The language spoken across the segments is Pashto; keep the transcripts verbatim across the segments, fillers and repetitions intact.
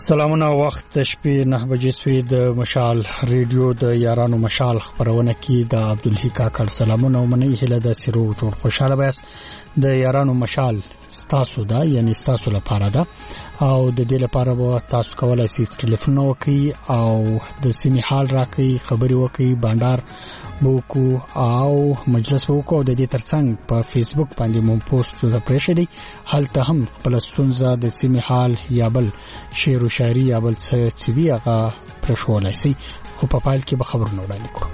سلامونه وخت شپې نه بجې سوي د مشال ریډیو د یارانو مشال خبرونه کې د عبدالحی کاکړ سلامونه ومني هله د سیرو ټول خوشاله بیاس د یارانو مشال تاسو دا یعنی تاسو لپاره دا او د دې لپاره به تاسو کولای شئ ټلیفون وکړئ او د سیمې حال راکړئ خبري وکړئ بانډار بوکو او مجلس وکړو د دې ترڅنګ په فیسبوک باندې مون پوسټ د پرېښې دي هلته هم خپل ستونزه د سیمې حال یا بل شعر او شاعري یا بل څه چې وی هغه پرښولای شي خو په فایل کې به خبرونه وړاندې کړو.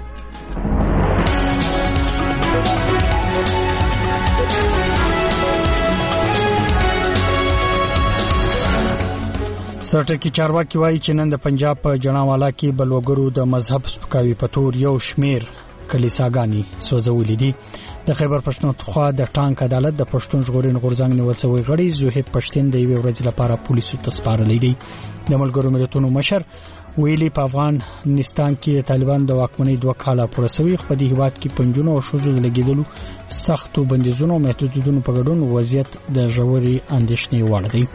سرټکی چارواکي وایي چې نن د پنجاب په جناوالا کې بلوګرو د مذهب سپکاوي په تور یو شمیر کلیساګانی سوځولې دي. د خیبر پښتونخوا د ټانک عدالت د پښتون ژغورنې غورځنګ نیول شوی غړي زوهیب پښتين د یوې ورځې لپاره پولیسو ته سپارلې دي. د ملګرو ملتونو مشر ویلي په افغانستان کې د طالبان د واکمنۍ دوه کاله پوره شوی خو د هیواد کې پنځونه او شوزو لګیدلو سختو بندیزونو او محدودیتونو په ګډون وضعیت د ژوري اندېښنې وړ دی.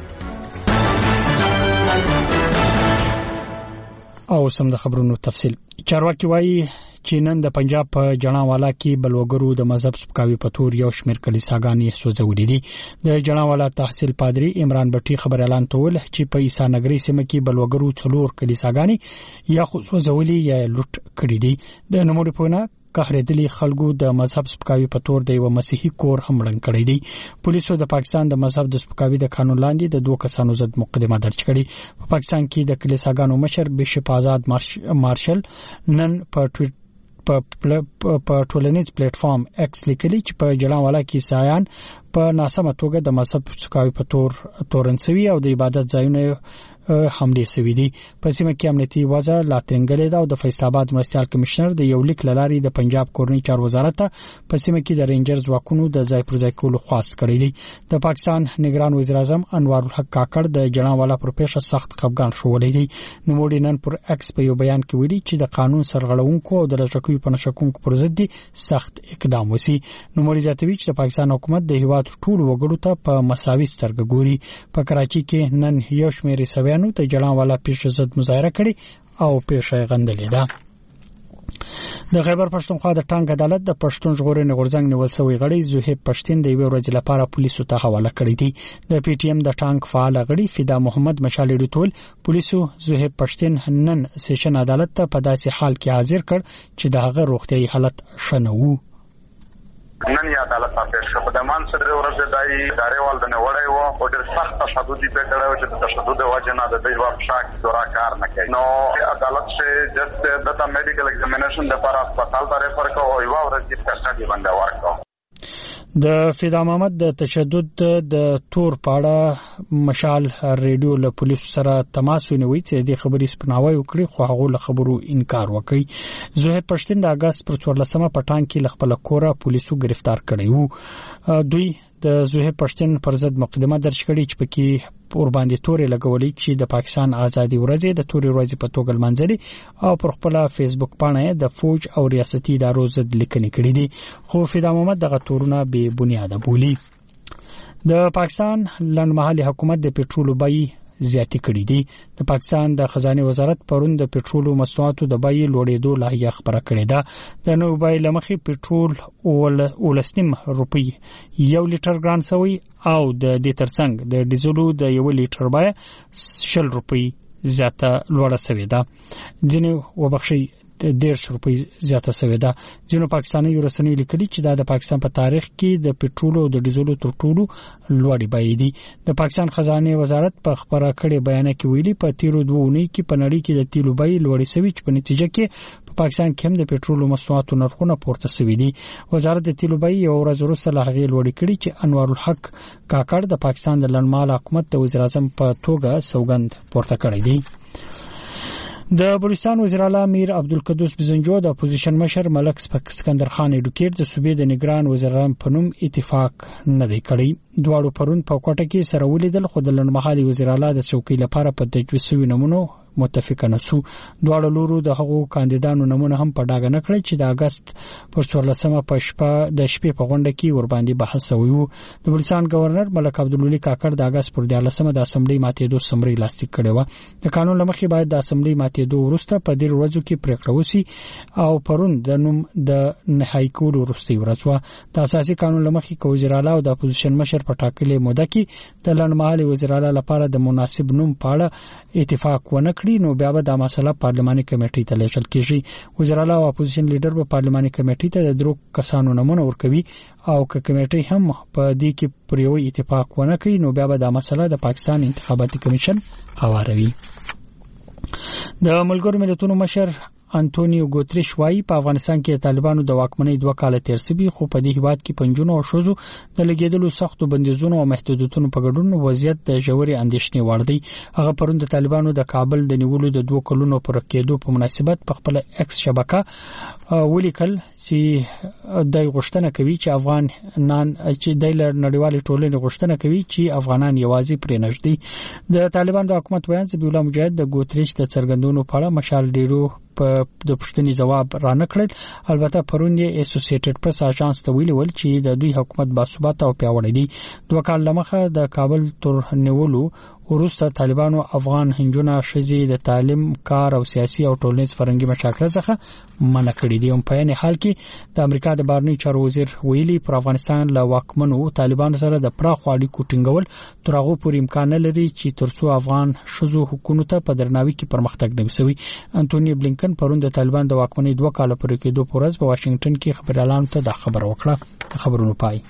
او سم د خبرونو تفصیل چارواکي وایي چې نن د پنجاب په جناوالا کې بلوګرو د مذهب سپکاوي په تور یو شمیر کلیساګانې سوځولې دي. د جناوالا تحصیل پادری عمران بټي خبر اعلان تول چې په عیسی نګری سیمه کې بلوګرو څلور کلیساګانې یا سوځولې یا لوټ کړې دي. د نوموړي په وینا قهرېدلي خلکو د مذهب سپکاوي په تور د یو مسیحي کور هم ړنګ کړی دی. پولیسو د پاکستان د مذهب د سپکاوي د قانون لاندې د دوه کسانو ضد مقدمه درج کړې. په پاکستان کې د کلیساګانو مشر بشپ آزاد مارشل نن په ټویټ په ټولنیز پلیټ فارم ایکس لیکلي چې په جناوالا کې عیسایان په ناسمه توګه د مذهب سپکاوي په تور تورنسوي او د عبادت ځایونه حمله سوي دي. په سیمه کې امنیتي وضع لا تنګلې ده او د فیصل آباد مرستيال کمشنر د یو لیک لاري د پنجاب کورنۍ چارو وزارت په سیمه کې د رینجر ځواکونو د ځای پر ځای کولو خواست کړی دی. د پاکستان نگران وزیر اعظم انوار الحق کاکړ د جناوالا پر پیښه سخت خفګان شولې دي. نو موږ نن پر ایکس په یو بیان کې ویلي چې د قانون سرغړونکو او د لږکیو په نشکونکو پر ضد سخت اقدام وسی. نو موږ زیاتوي چې د پاکستان حکومت د هیواد ټول وګړو ته په مساوي سترګه ګوري. په کراچي کې نن یو شمېر سویانو ته جناوالا پیښه ضد مظاهره کړې او پیښه غندلې ده. د خیبر پښتونخوا د ټانک عدالت د پښتون ژغورنې غورځنګ نیول شوی غړي زوهیب پښتين د یوې ورځې لپاره پولیسو ته حواله کړی دی. د پی ټی ایم د ټانک فعال غړي فدا محمد مشال ډیټول پولیسو زوهیب پښتين نن سیشن عدالت ته په داسې حال کې حاضر کړ چې د هغه روغتيایي حالت ښه نه و. نن یا عدالت ته پیښ شو د مان سره ورځ دای ادارې وال د نوړې وو او ډېر سخت تشدد په کړه چې د تشدد وجه نه د دې وخت شاک دورا کار نه کوي. نو عدالت سے جست د میډیکل ایگزامینیشن لپاره هسپتال ته ریفر کو او یو ورځ کې کسټډي باندې ورکو. د فدا محمد د تشدد د تور پاړه مشال ریډیو له پولیسو سره تماس ونیوي چې د خبري سپناوي وکړي خو هغه له خبرو انکار وکړي. زوهیب پښتين د اگست پر څوارلسمه پټان کې لخپل کوره پولیسو گرفتار کړی وو. دوی د زوهیب پښتين پر ضد مقدمه درج کړي چې پکې پر باندې تورې لګولې چې د پاکستان ازادي ورځې د تورې ورځې په توګه لمانځلې او پر خپل فیسبوک باندې د فوج او ریاستي ادارو ضد لیکنې کړې دي. خو فدا محمد دغه تورونه بې بنیاده بولي. د پاکستان لنډمهالي حکومت د پېټرولو بیې زیاتې کړې دي. د پاکستان د خزانه وزارت پرون د پېټرولو مصنوعاتو د بیې لوړېدو لایحه خبره کړې ده. د نو بیې لمخې پېټرول ولسنیم روپی یو لیټر ګران شوی او د دې ترڅنګ د ډیزلو د یو لیټر بیه شل روپی زیاته لوړه شوې ده. ځینې وبخښي د ډیرش روپی زیاته شوې ده. ځینو پاکستاني رسنیو لیکلي چې دا د پاکستان په تاریخ کې د پېټرول او د ډیزلو تر ټولو لوړې بیې دي. د پاکستان خزانه وزارت په خبره کړې بیان کې ویلي په تیرو دوه اونۍ کې په نړۍ کې د تیلو بیې لوړې شوې چې په نتیجه کې په پاکستان کې هم د پېټرول مصنوعاتو نرخونه پورته شوي دي. وزارت د تیلو بیې یو ورځ وروسته له هغې لوړې کړې چې انوار الحق کاکړ د پاکستان د لنډمهاله حکومت د وزیر اعظم په توګه سوګند پورته کړی دی. د بلوچستان وزیر اعلی امیر عبدالقدوس بزنجو د اپوزیشن مشر ملک اسکندر خان ایډوکیټ د صوبې د نگران وزیر اعظم په نوم اتفاق نه دی کړی. دواړو پرون په کوټه کې سره ولیدل خو د لنډمهالي وزیر اعلی د څوکۍ لپاره په تجویز شوي نمونه متفق نه سو. دواړو لورو د هغو کاندیدانو نمونه هم په ډاګه نه کړل چې د اگست پر څوارلسمه په شپه د شپې په غونډه کې ور باندې بحث وشو. د بلوچستان گورنر ملک عبدالولي کاکړ د اگست پر دیارلسمه د اسمبلی ماتېدو سمري لاسلیک کړی و. د قانون لمخې باید د اسمبلی ماتېدو وروسته په ډیر ورځو کې پریکړه وشي او پرون د نوم د نهایی کولو وروستي ورځ و. د اساسي قانون لمخې کو وزیر اعلی او د اپوزیشن مشر په ټاکلې موده کې د لړمحالي وزیر اعلی لپاره د مناسب نوم په اړه اتفاق ونه کړی نو بیا به د مسله پارلماني کمیټې ته لیږل کیږي. وزیر اعلی او اپوزیشن لیډر په پارلماني کمیټې ته د درو کسانو نمونه ورکوي او که کمیټې هم په دې کې پر یو اتفاق ونه کړي نو بیا به د مسله د پاکستان انتخاباتي کمیشن هواروي. د ملګرو ملتونو مشر انټونیو ګوتریش وايي په افغانستان کې طالبانو د واکمنۍ دوه کال تیر شوي خو په دې هیواد کې پنځونو او شوزو د لګیدلو سختو بندیزونو او محدودیتونو په ګډون وضعیت د ژورې اندېښنې وړ دی. هغه پرون د طالبانو د کابل د نیولو د دوه کلونو پر کېدو په مناسبت په خپل ایکس شبکه ولیکل چې د غوښتنه کوي چې افغان نن چې د نړیوال ټولنې غوښتنه کوي چې افغانان یوازې پرې نږدې. د طالبان د حکومت ویان ذبیح الله مجاهد د ګوتریش د څرګندونو په اړه مشال ډیرو په د پښتني جواب را نکړل. البته پرون یې اسوسییټډ پریس اژانس ته ویلي ول چې د دوی حکومت باثباته او پیاوړی دی. دوه کال لمخه د کابل تر نیولو وروسته طالبانو افغان هنجونه شذې د تعلیم کار او سیاسي او ټولنیز فرهنګي مشاکل څخه منع کړي دي. په عین حال کې د امریکا د بهرنی چارو وزیر ویلي پر افغانستان له واکمنو طالبانو سره د پراخ اړیکو ټینګول تر هغه پورې امکان لري چې ترڅو افغان شذو حکومت ته په درناوي کې پرمختګ نه وسوي. انټونی بلینکن پرون د طالبان د واکمنۍ دوه کال پورې کېدو پر ورځ په واشنگټن کې خبريالانو ته دا خبر وکړه. خبرونو پای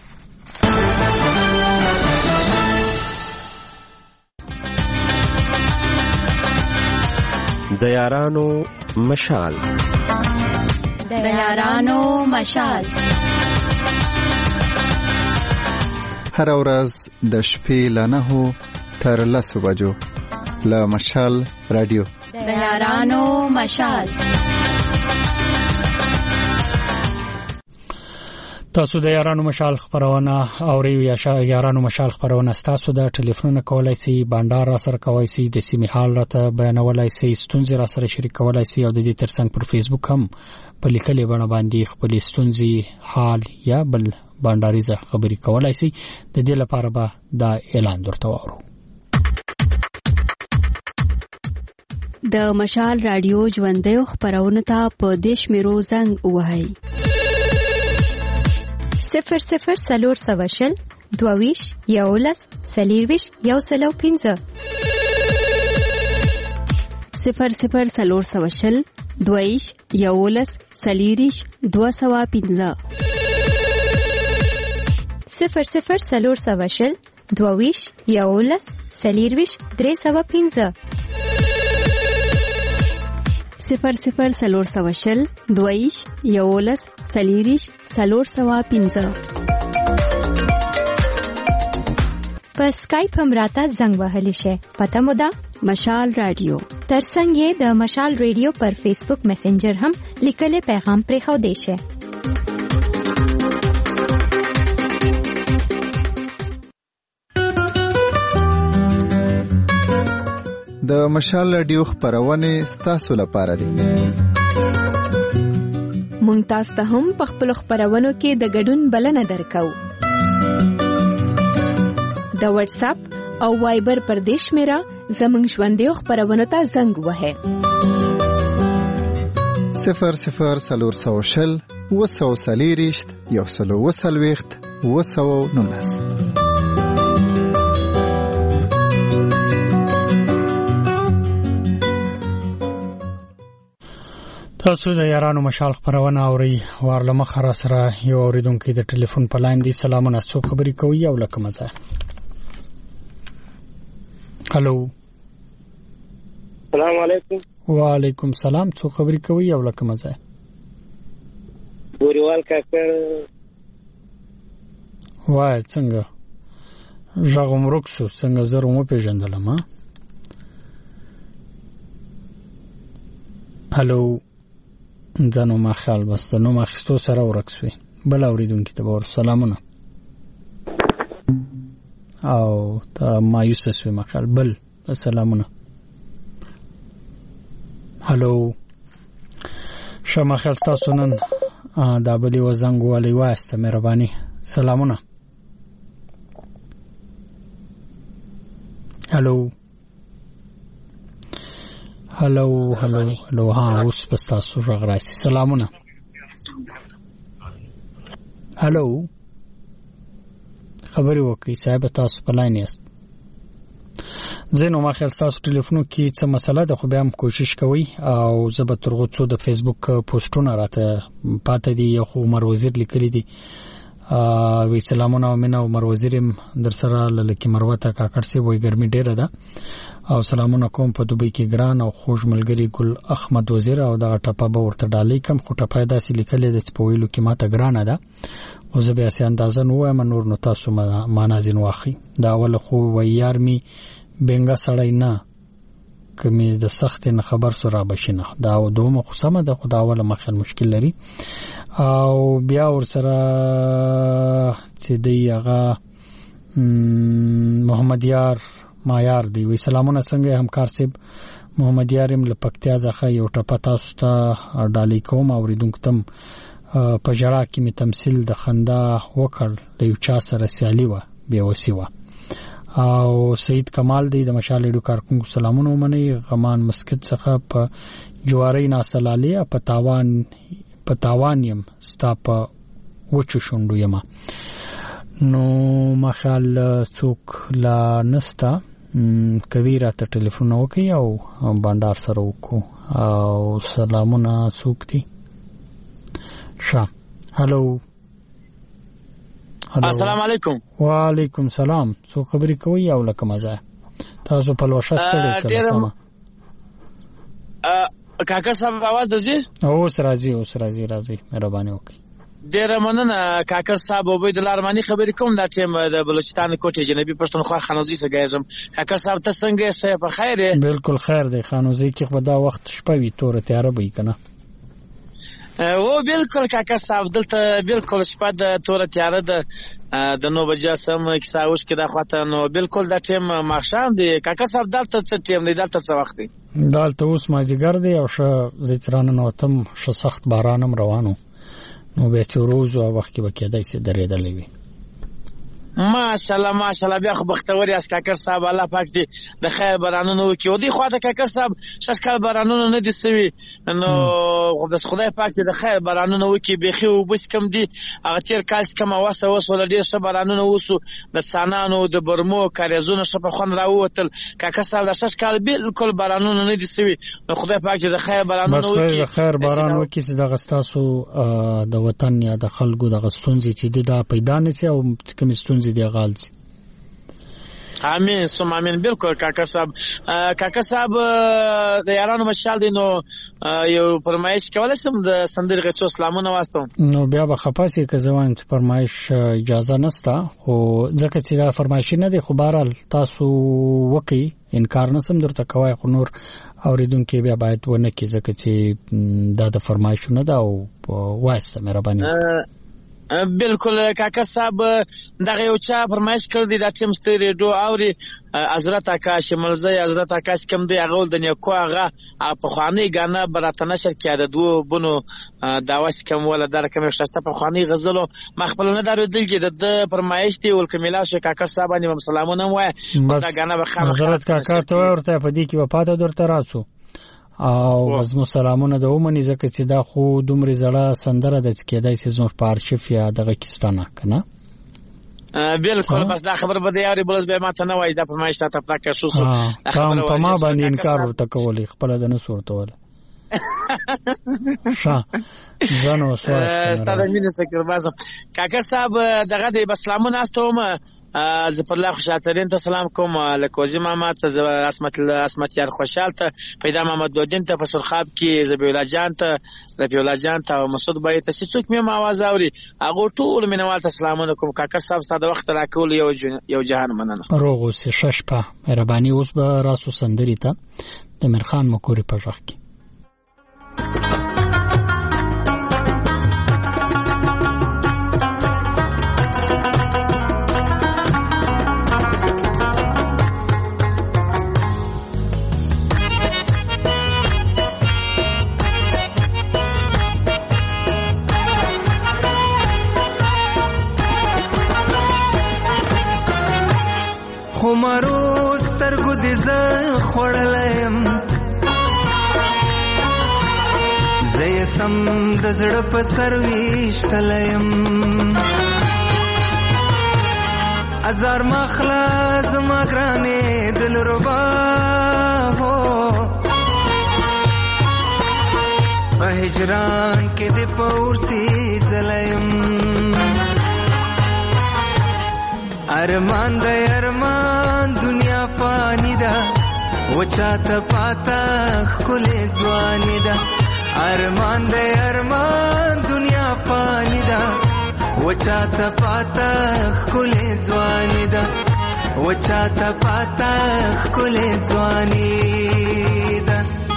د یارانو مشال د یارانو مشال هر ورځ د شپې له نهو تر لسو بجو له مشال رادیو د یارانو مشال. تاسو د یارانو مشال خبرونه اورئ یا یارانو مشال خبرونه تاسو د ټلیفون کولای شئ بانډار را سره کوي شئ د سیمه حال راته بیانولای شئ ستونزې را سره شریک کولای شئ او د دې ترڅنګ پر فیسبوک هم په لیکلې باندې باندې خپل ستونزې حال یا بل بانډاریزه خبري کولای شئ. د دې لپاره به دا اعلان درته وورو. د مشال رادیو ژوندۍ خبرونه ته په دیش میرو زنګ وهاي صفر صفر سلور سواشل دوویش یولس سلیرویش یو سلو پینزه صفر صفر سلور سواشل دوویش یولس سلیریش دو سوا پینزه صفر صفر سلور سواشل دوویش یولس سلیرویش درې سوا پینزه صفر صفر سلور سواشل دویش یولس سلیریش سلور سوا پینزه. په اسکایپ هم راته زنګ وهلی شي. پته مو ده مشال رادیو. ترڅنګ یې د مشال رادیو پر فیسبوک میسنجر هم لیکلي پیغام پرې خو دی شي. د مشال رادیو خبرونه ستاسو لپاره دي. مونږ تاسو ته هم په خپل خبرونو کې د ګډون بلنه درکو. د واتس اپ او وایبر پر دیش میرا زمونږ ژوندۍ خبرونو ته زنګ وهه صفر صفر سلور سوشل وسو سلیریشت یو سلو وسلويخت وسو نولس. تاسو د یارانو مشال خبرونه اوري. وارلمه خرا سره یو اوریدونکو د ټلیفون په لاین دی. سلامونه، څوک خبرې کوي او لکه مزه؟ هالو، السلام علیکم. وعلیکم السلام، څوک خبرې کوي او لکه مزه؟ ګوریوال کاکړ. وای څنګه ژغم رکسو څنګه زره مو پیژندلم. ها هالو، ځنو ما خیال بس نو ما خستو سره ورکسوي. بل اوریدونکو ته ور سلامونه او ته مایوس شوی ما خیال. بل سلامونه. هلو شما خیال تاسو نن دا بلی و زنگ والی واسطه مهربانی سلامونه. هلو هلو هلو هلو ها اوس بس تاسو راغراسي سلامونه. هلو خبري وکي صاحب تاسو په لاین یاست. زینو ما خیال تاسو ټلیفون کې څه مسله ده خو بیا هم کوشش کوي او زه به ترغو څو د فیسبوک پوسټونه راته پاتې دي یو خو عمر وزیر لیکلي دي وی سلامونه او مینا عمر وزیرم در سره لکه مروته کاکړ سی وای ګرمي ډیره ده او سلامونه کوم په دوبۍ کې ګران او خوږ ملګری ګل احمد وزیر او دا ټپه به ورته ډالې کم خو ټپه داسې لیکلې د چپویلو کې ماته ګرانه ده او زه بیا سي اندازه نو وایم نور نو تاسو معنا زین واخی دا ول خو وای یار می بنګا سړی نه کمی د سخت نه خبر سره بشینه دا و دومره خو سم ده خدا ولا مخه مشکل لري او بیا ور سره چې دی هغه محمد یار ما یار دی وی سلامونه څنګه همکار صاحب محمد یارم لپکتیا ځخه یو ټپه تاسو ته ډالې کوم او ریدونکو تم په جړه کې می تمثيل د خندا وکړ د یو چا سره سیالي و بیا وسی و او سید کمال دی د مشال ډو کارکونکو سلامونه ومني غمان مسکت څخه په جواری ناسلاله په تاوان په تاوان يم ستا په وچو شوندو یما نو مخال څوک لا نستا کویرا ته ټلیفون وکي او بانډار سره وکو او سلامونه څوک دي شا هلو السلام علیکم. وعلیکم سلام. سو خبرې کوي او لکه مزه تاسو په لوشه ستړي کړئ سم ا کاکا صاحب आवाज درځي او سرازي او سرازي راځي مهرباني وکړئ. ډیر مننه کاکا صاحب عبید الله ارمانی خبرې کوم دا ټیم د بلوچستان کوټه جنوبي پښتونخوا خانوزي څخه ګرځم. کاکا صاحب ته څنګه شه په خیر؟ بالکل خیر دی. خانوزي کې خو دا وخت شپه وي تور تیار وي کنه او بالکل کاکا صاحب دلته بالکل شپه د تور تیار ده د نو بجا سم کیسه اوس کې دا خواته نو بالکل دا ټیم ماښام دی. کاکا صاحب دلته څه ټیم دی دلته څه وخت دی؟ دلته اوس مازیګر دی او ش زیتران نو تم ش سخت بارانم روانو نو به چې روز او وخت کې بکیدای سي درېدلې وي. ماشاءالله ماشاءالله بیا خو بختور یاست کاکر صاحب الله پاک دې د خیر بارانونو وکړي. او دې خواته کاکر صاحب شکل بارانونو نه دي سوي نو بس خدای پاک دې د خیر بارانونو وکړي. بيخي وبس کم دي هغه تیر کال کم واسه وسول ډیر ښه بارانونو وسو د سانانو د برمو کاریزونو ښه په خون راووتل. کاکر صاحب د شکل بالکل بارانونو نه دي سوي نو خدای پاک دې د خیر بارانونو وکړي. بس خیر باران وکړي چې د غستاسو د وطن یا د خلکو د غستونځي چې دا پیدا نه سي او کوم ستونزې دی غالځي. امين سم امين بالکل کاکا صاحب. کاکا صاحب د یارانو مشال دی نو یو فرمایش کولای سم د سندر غڅو سلامونه واسطو نو بیا به خپاسي که زوان فرمایش اجازه نستا خو ځکه چې دا فرمایش نه دی خو بهرال تاسو وکي انکار نسم درته کوي خو نور اوریدونکو بیا باید ونه کی ځکه چې دا د فرمایش نه دا او واسطه مهرباني بالکل کاکا صاحب دغه یو چا فرمایش کړ دی د ټیم ستې ریډیو اوري حضرت آکاش ملزی حضرت آکاش کم دی هغه د نیکو هغه په خواني غانا برات نشر کړه د دوه بونو داواس کم ولا در کوم شته په خواني غزلو مخبل نه درو دلګي د فرمایش دی ول کمیلا شو کاکا صاحب باندې سلامونه وای دا غانا به خام حضرت کاکا ته ورته په دې کې وفات درته راسو او وزمو سلامونه د ومني ځکه چې دا خو دومره زړه سندره د کېدای سي زموږ په ارشیف یا دغه کیستانه کنه بالکل بس دا خبر به یاري بلز به ماته نه وای دا په مایشته ته پکې شو سو خبر په ما باندې انکار ورته کولې خپل د نس ورته ول ښه ځانو سوال ستاره مینه سکر بازم کاکا صاحب دغه د اسلامونه استومه زه پر الله خوشالترین ته سلام کوم لکوزی محمد ته اسمت اسمت یار خوشال ته پیدا محمد دودین ته فسر خواب کې زبی الله جان ته زبی الله جان ته مسعود بای ته څوک مې आवाज اوري هغه ټول مینوال ته سلام علیکم کاکا صاحب ساده وخت راکول یو یو جهان مننه روغ اوسې ششپه مهرباني اوس به راسو سندري ته د مرخان مکوري په ځخ کې خو مرو سترګو دې زه خوړلیم زه یې سم د زړه په سر ویشتلیم ازار مخلا زما ګرانې دلربا هو په هجران کې دې پورسي ځلیم ارمان د ارمان دنیا فانی ده وچاته پاتا خلې ځواني ده ارمان د ارمان دنیا فانی ده وچاته پاتا خلې ځواني ده وچاته پاتا خلې ځواني ده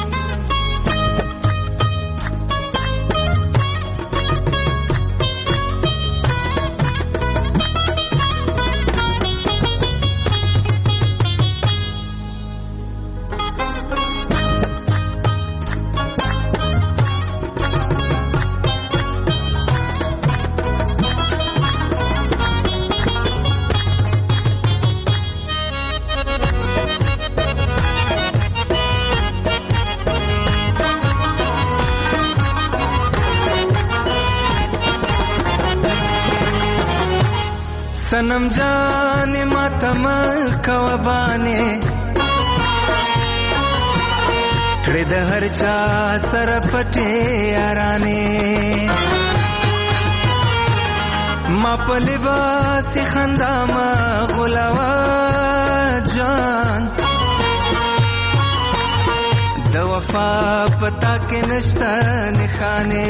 सनम जाने मातम कवबाने कड़े द हर चा सर पटे याराने मा पलिबास खंदामा गुलावा जान द वफा पता के नश्ता निखाने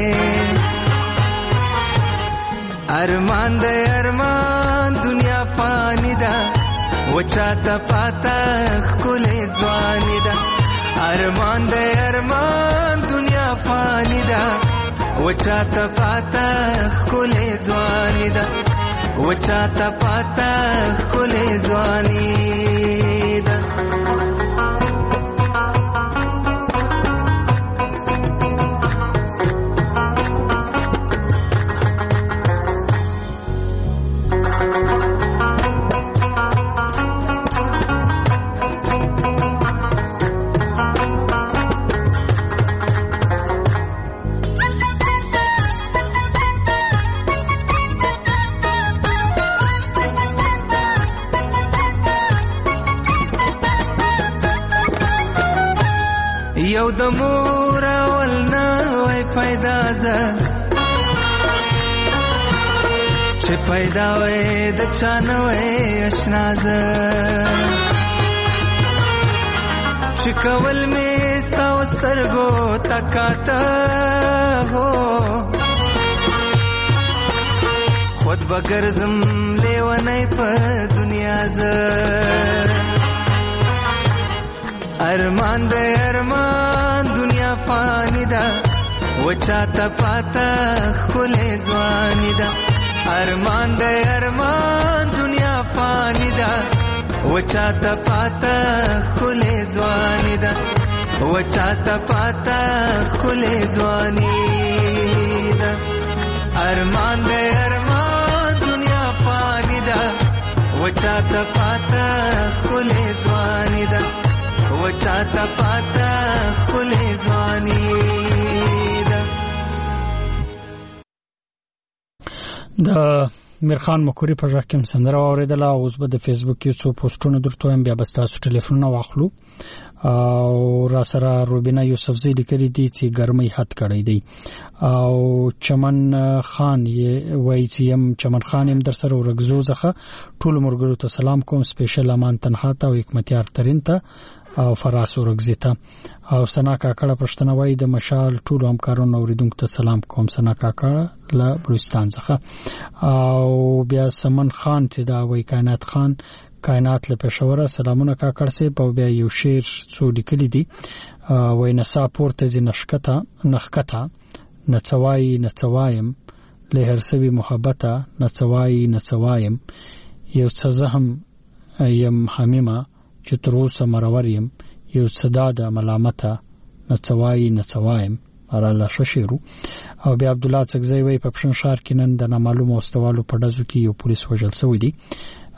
ارمان د ارمان دنیا فانی ده وچاته پاتا خلې ځواني ده ارمان د ارمان دنیا فانی ده وچاته پاتا خلې ځواني ده وچاته پاتا خلې ځواني ده یو د مور اول نه وای پیدا ز چې پیدا وای د چانه وای آشنا ز چې کول می ستاو سترګو تکاته هو خود بګرزم لیونی په دنیا ز ارمان د ارمان دنیا فانی ده وچاته پاتا خلې ځواني ده ارمان د ارمان دنیا فانی ده وچاته پاتا خلې ځواني ده وچاته پاتا خلې ځواني ده ارمان د ارمان دنیا فانی ده وچاته پاتا خلې ځواني ده وچاته پاتا خلې ځواني ده د میرخان مکوري په ځکه هم سندره اوریدله اوس به د فیسبوک کې څو پوسټونه درته هم بیا بس تاسو ټلیفون واخلو او را سره روبینا یوسفزی لیکلي دي چې ګرمۍ حد کړی دی او چمن خان یې وایي چې يم چمن خان يم در سره ورغزو ځخه ټول مرګرو ته سلام کوم سپیشل امان تنها ته او حکمتیار ترين ته او فراس ورغزیته او سنا کاکړه پښتنه وای د مشال ټول همکارانو اوریدونکو ته سلام کوم سنا کاکړه له بلوچستان څخه او بیا سمن خان چې دا وای کائنات خان کائنات له پېښوره سلامونه کاکړ سي په بیا یو شعر څو لیکلي دي وای نسا پورته ز نشکتا نخکتا نڅوای نڅوایم له هرسوي محبته نڅوای نڅوایم یو څه زهم یم حمیمه چې تر اوسه مرور یم یو صدا د ملامته نڅوای نڅوایم اراله ششیرو او بیا عبد الله څګزی وای په پښن شهر کې نن د نامعلومه واستوالو په دزو کې یو پولیس وژل شوی دی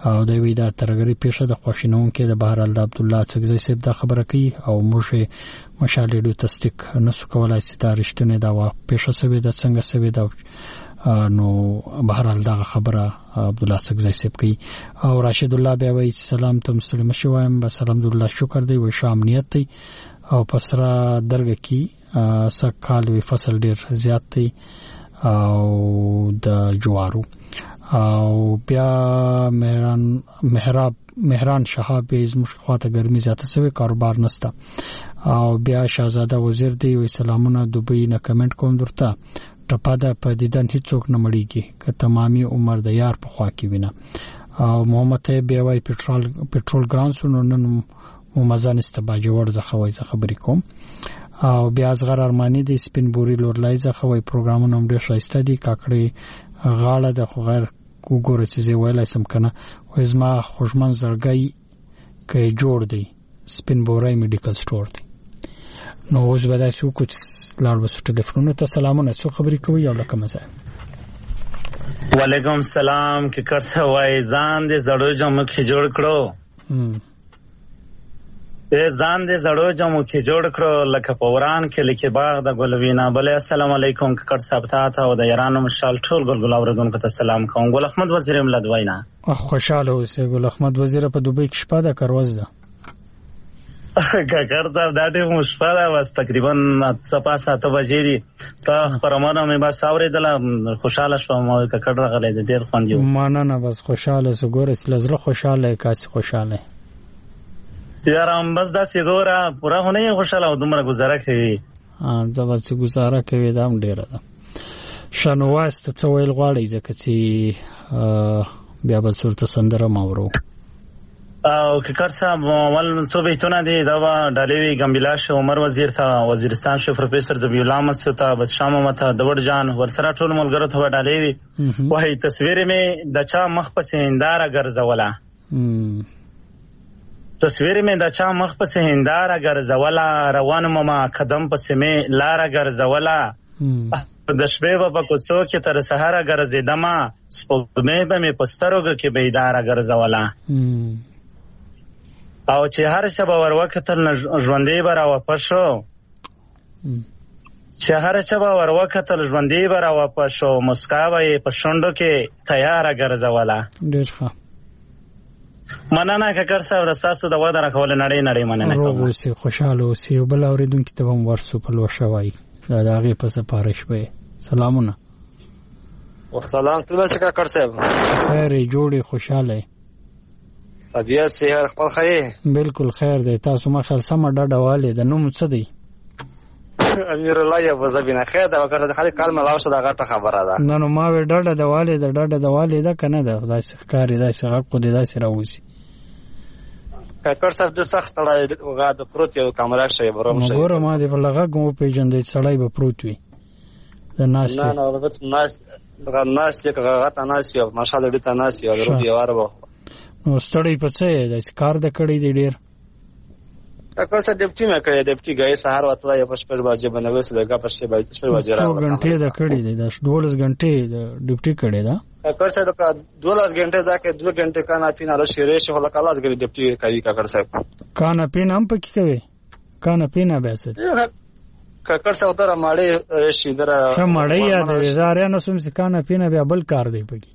او د وی دا ترګری پیښه د خوشینون کې د بهرال د عبد الله څخه سیب دا خبره کوي او موږ مشالېډو تصدیق نسو کولای چې دا رښتونه دا وا پیښه سوي د څنګه سوي دا نو بهرال دا خبره عبد الله څخه سیب کوي او راشد الله بیا وایي سلام ته مسلمان شوایم بس الحمدلله شکر دی و شامنیت دی او پسرا درګه کی سکال وی فصل ډیر زیات دی او د جوارو او بیا مهران محراب مهران شهاب زموږ خواته ګرمي زیاته سوي کاروبار نسته او بیا شاهزاده وزیر دی وی سلامونه دوبۍ نه کمنټ کوم درته ټپا ده په دیدن هیڅوک نه مړیږي که تمامي عمر د یار په خوا کې وینه او محمد بیا وای پټرول پټرول ګرانسونو نن مزه نسته باجه ور زخه وای زخه خبرې کوم او بیا ازغر ارمانی د سپین بوري لورلای زخه وای پروګرامونه هم ډیر شایسته دي کاکړي غاړه د خو غیر وګوره چې زه ویلای سم کنه وای زما خوشمن زړګي کې جوړ دی سپین بوري میډیکل سٹور دی نو اوس به تاسو کو چې لاړ وسو ټلیفون ته سلامونه څو خبرې کوي او لکه مزه وعلیکم السلام کې کرڅه وای ځان دې زړو جمع کې جوړ کړو دې ځان دې زړو جمع کې جوړ کړو لکه پوران کې لکه باغ د ګلوینا بلې السلام علیکم کې کرڅه پتا ته او د یارانو مشال ټول ګل اوردونکو ته سلام کوم ګل احمد وزیر ملت وینا خوشاله اوسه ګل احمد وزیر په دوبۍ کې شپه ده کروز ده کاکر صاحب دا ډېر مشفا ده واس تقریبا سپا ساته بجې دي ته پرمانه مې بس اورېدله خوشاله شوم کاکر راغلی دی ډېر خوند یو مننه بس خوشاله سو ګوره چې لزړه خوشاله کاسي خوشاله یارم بس داسې ګوره پوره خو نه خوشاله او دومره ګزاره کوي زه بس ګزاره کوي دا هم ډېره ده شنو واسطه څه ویل غواړئ ځکه چې بیا بل صورت سندره ماورو او ککر صاحب اول منصوب ایتونه دی دا ډالوی ګمبلاش عمر وزیر ته وزیرستان شو پروفیسور ذبیح الله مسعود ته بچشام مته دور جان ورسره ټول ملګرو ته ډالوی وای تصویر می د چا مخ پسې هنداره ګرځوله تصویر می د چا مخ پسې هنداره ګرځوله روان مما قدم پسې می لار ګرځوله د شپې په کوڅو کې تر سهار ګرځیدمه سپوږمۍ به می پسترګو کې بیدار ګرځوله او چې هر شبه ور وکتل ژوندې به را واپس شو چې هر شبه ور وکتل ژوندې به را واپس شو مسکا به یې په شونډو کې تیاره ګرځوله ډېر ښه مننه کاکر صاحب د ستاسو د وعده راکولو نړۍ نړۍ مننه کوم روغ اوسئ خوشحاله اوسئ او بل اورېدونکي ته به هم ورسو په لوشه وایي دا د هغې په سفارش به سلامونه سلام ته بس کاکر صاحب خیر یې جوړې خوشحاله یې طبیعت صحت خپل خیر بالکل خیر دی تاسو ما خل سم ډډه والے د نوم څه دی امیر الله یا وزبینه خیر دا وکړه خالي کال ملاو شو دا غټه خبره ده نه نو ما وی ډډه د والے د ډډه د والے ده کنه ده خدای ښکاری دا څنګه کو دی دا سره وسی کاکر صاحب د سخت تړای وغا د پروت یو کامرا شي بروم شي وګوره ما دی په لغه کوم پیجن دی سړی به پروت وي د ناس نه نه د ناس د ناس یو غټه ناس یو ماشاءالله د تناس یو ورو یو واره نو ستړی پڅې د کار د کړی دی ډیر کاکر صاحب ډیپټي مې کړی ډیپټي غي سهار وته یو پښپر باجه بنوي سلګه پښې باجه پښپر باجه راو څو غنټې د کړی دی د دولس غنټې د ډیپټي کړی دا کاکر صاحب د دولس غنټې دا کې دوه غنټې کانا پینا له شیرې شو هله کلاس غړي ډیپټي کوي کاکر صاحب کانا پینا هم پکې کوي کانا پینا به څه کاکر صاحب تر ماړې شي در ماړې یاد دی زاریا نو سم کانا پینا بیا بل کار دی پکې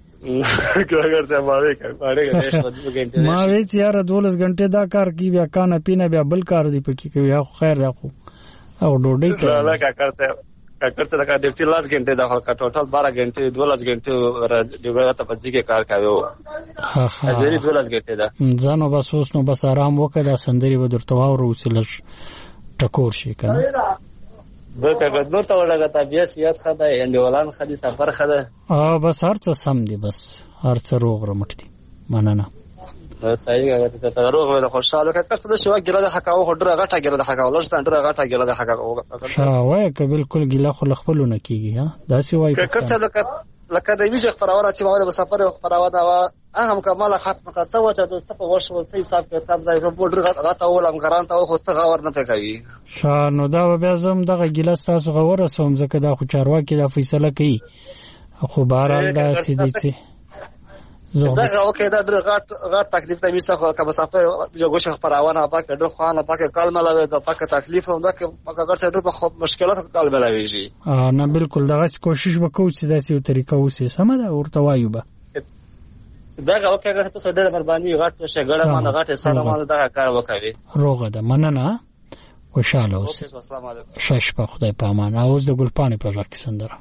کاکر صاحب ماړې ماړې شو دوه غنټې ما وی چې یار دولس غنټې دا کار کی بیا کانا پینا بیا بل کار دی پکې کوي او خیر دا خو او ډوډۍ کوي لا کاکر صاحب کاکر صاحب کا ډیپټي لاس غنټې دا خل کا ټوټل بارہ غنټې دولس غنټې ډیوګه ته پځي کې کار کاوه ها ها اځري دولس غنټې دا ځانو بس اوس نو بس آرام وکړه سندري به درته واورو چې لږ ټکور شي کنه بلکې ګدور ته ولګا طبيعت سیات خدای انډولان خدي سفر خدای اه بس هر څه سم دي بس هر څه روغ رمټ دي مننه صحیح هغه ته روغ ولا خوشاله کړه ته شو ګره د حقاو هډره غټه ګره د حقاو لږ ستنډره غټه ګره د حقاو ها وای ک بالکل ګیلا خو خپلونه کیږي ها دا سی وای کړه لکه لکه د ویژه خبره چې ما د سفر خبره دا هغه کماله ختم کړه څه وته د څه وشو څه حساب کتاب دا په بورډر غټه ولم ګران ته خو څه غور نه پکوي شا نو دا بیا زم دغه ګیلا تاسو غوړه سوم ځکه دا خو چارواکي دا فیصله کوي خو بهرحال دا سیدی چې دا اوکې دا ډېر غټ غټ تکلیف ته میسته خو که مسافر جو ګوشه خبرونه پاکه ډېر خوانه پاکه کال ملاوي دا پاکه تکلیف هم دا که پاکه ګرځي ډېر په مشکلات کال ملاويږي. نه بالکل دغه کوشش وکړو چې داسې یو طریقه وسه سم ده ورته وایو به دا اوکې ګټه ته ډېر مهرباني غټ شګړه مانه غټه سلام دا کار وکړي. روغه ده مننه خوشاله اوسه. السلام علیکم. شش په خدای په امان. اوس د ګلپانې په ځکه سندره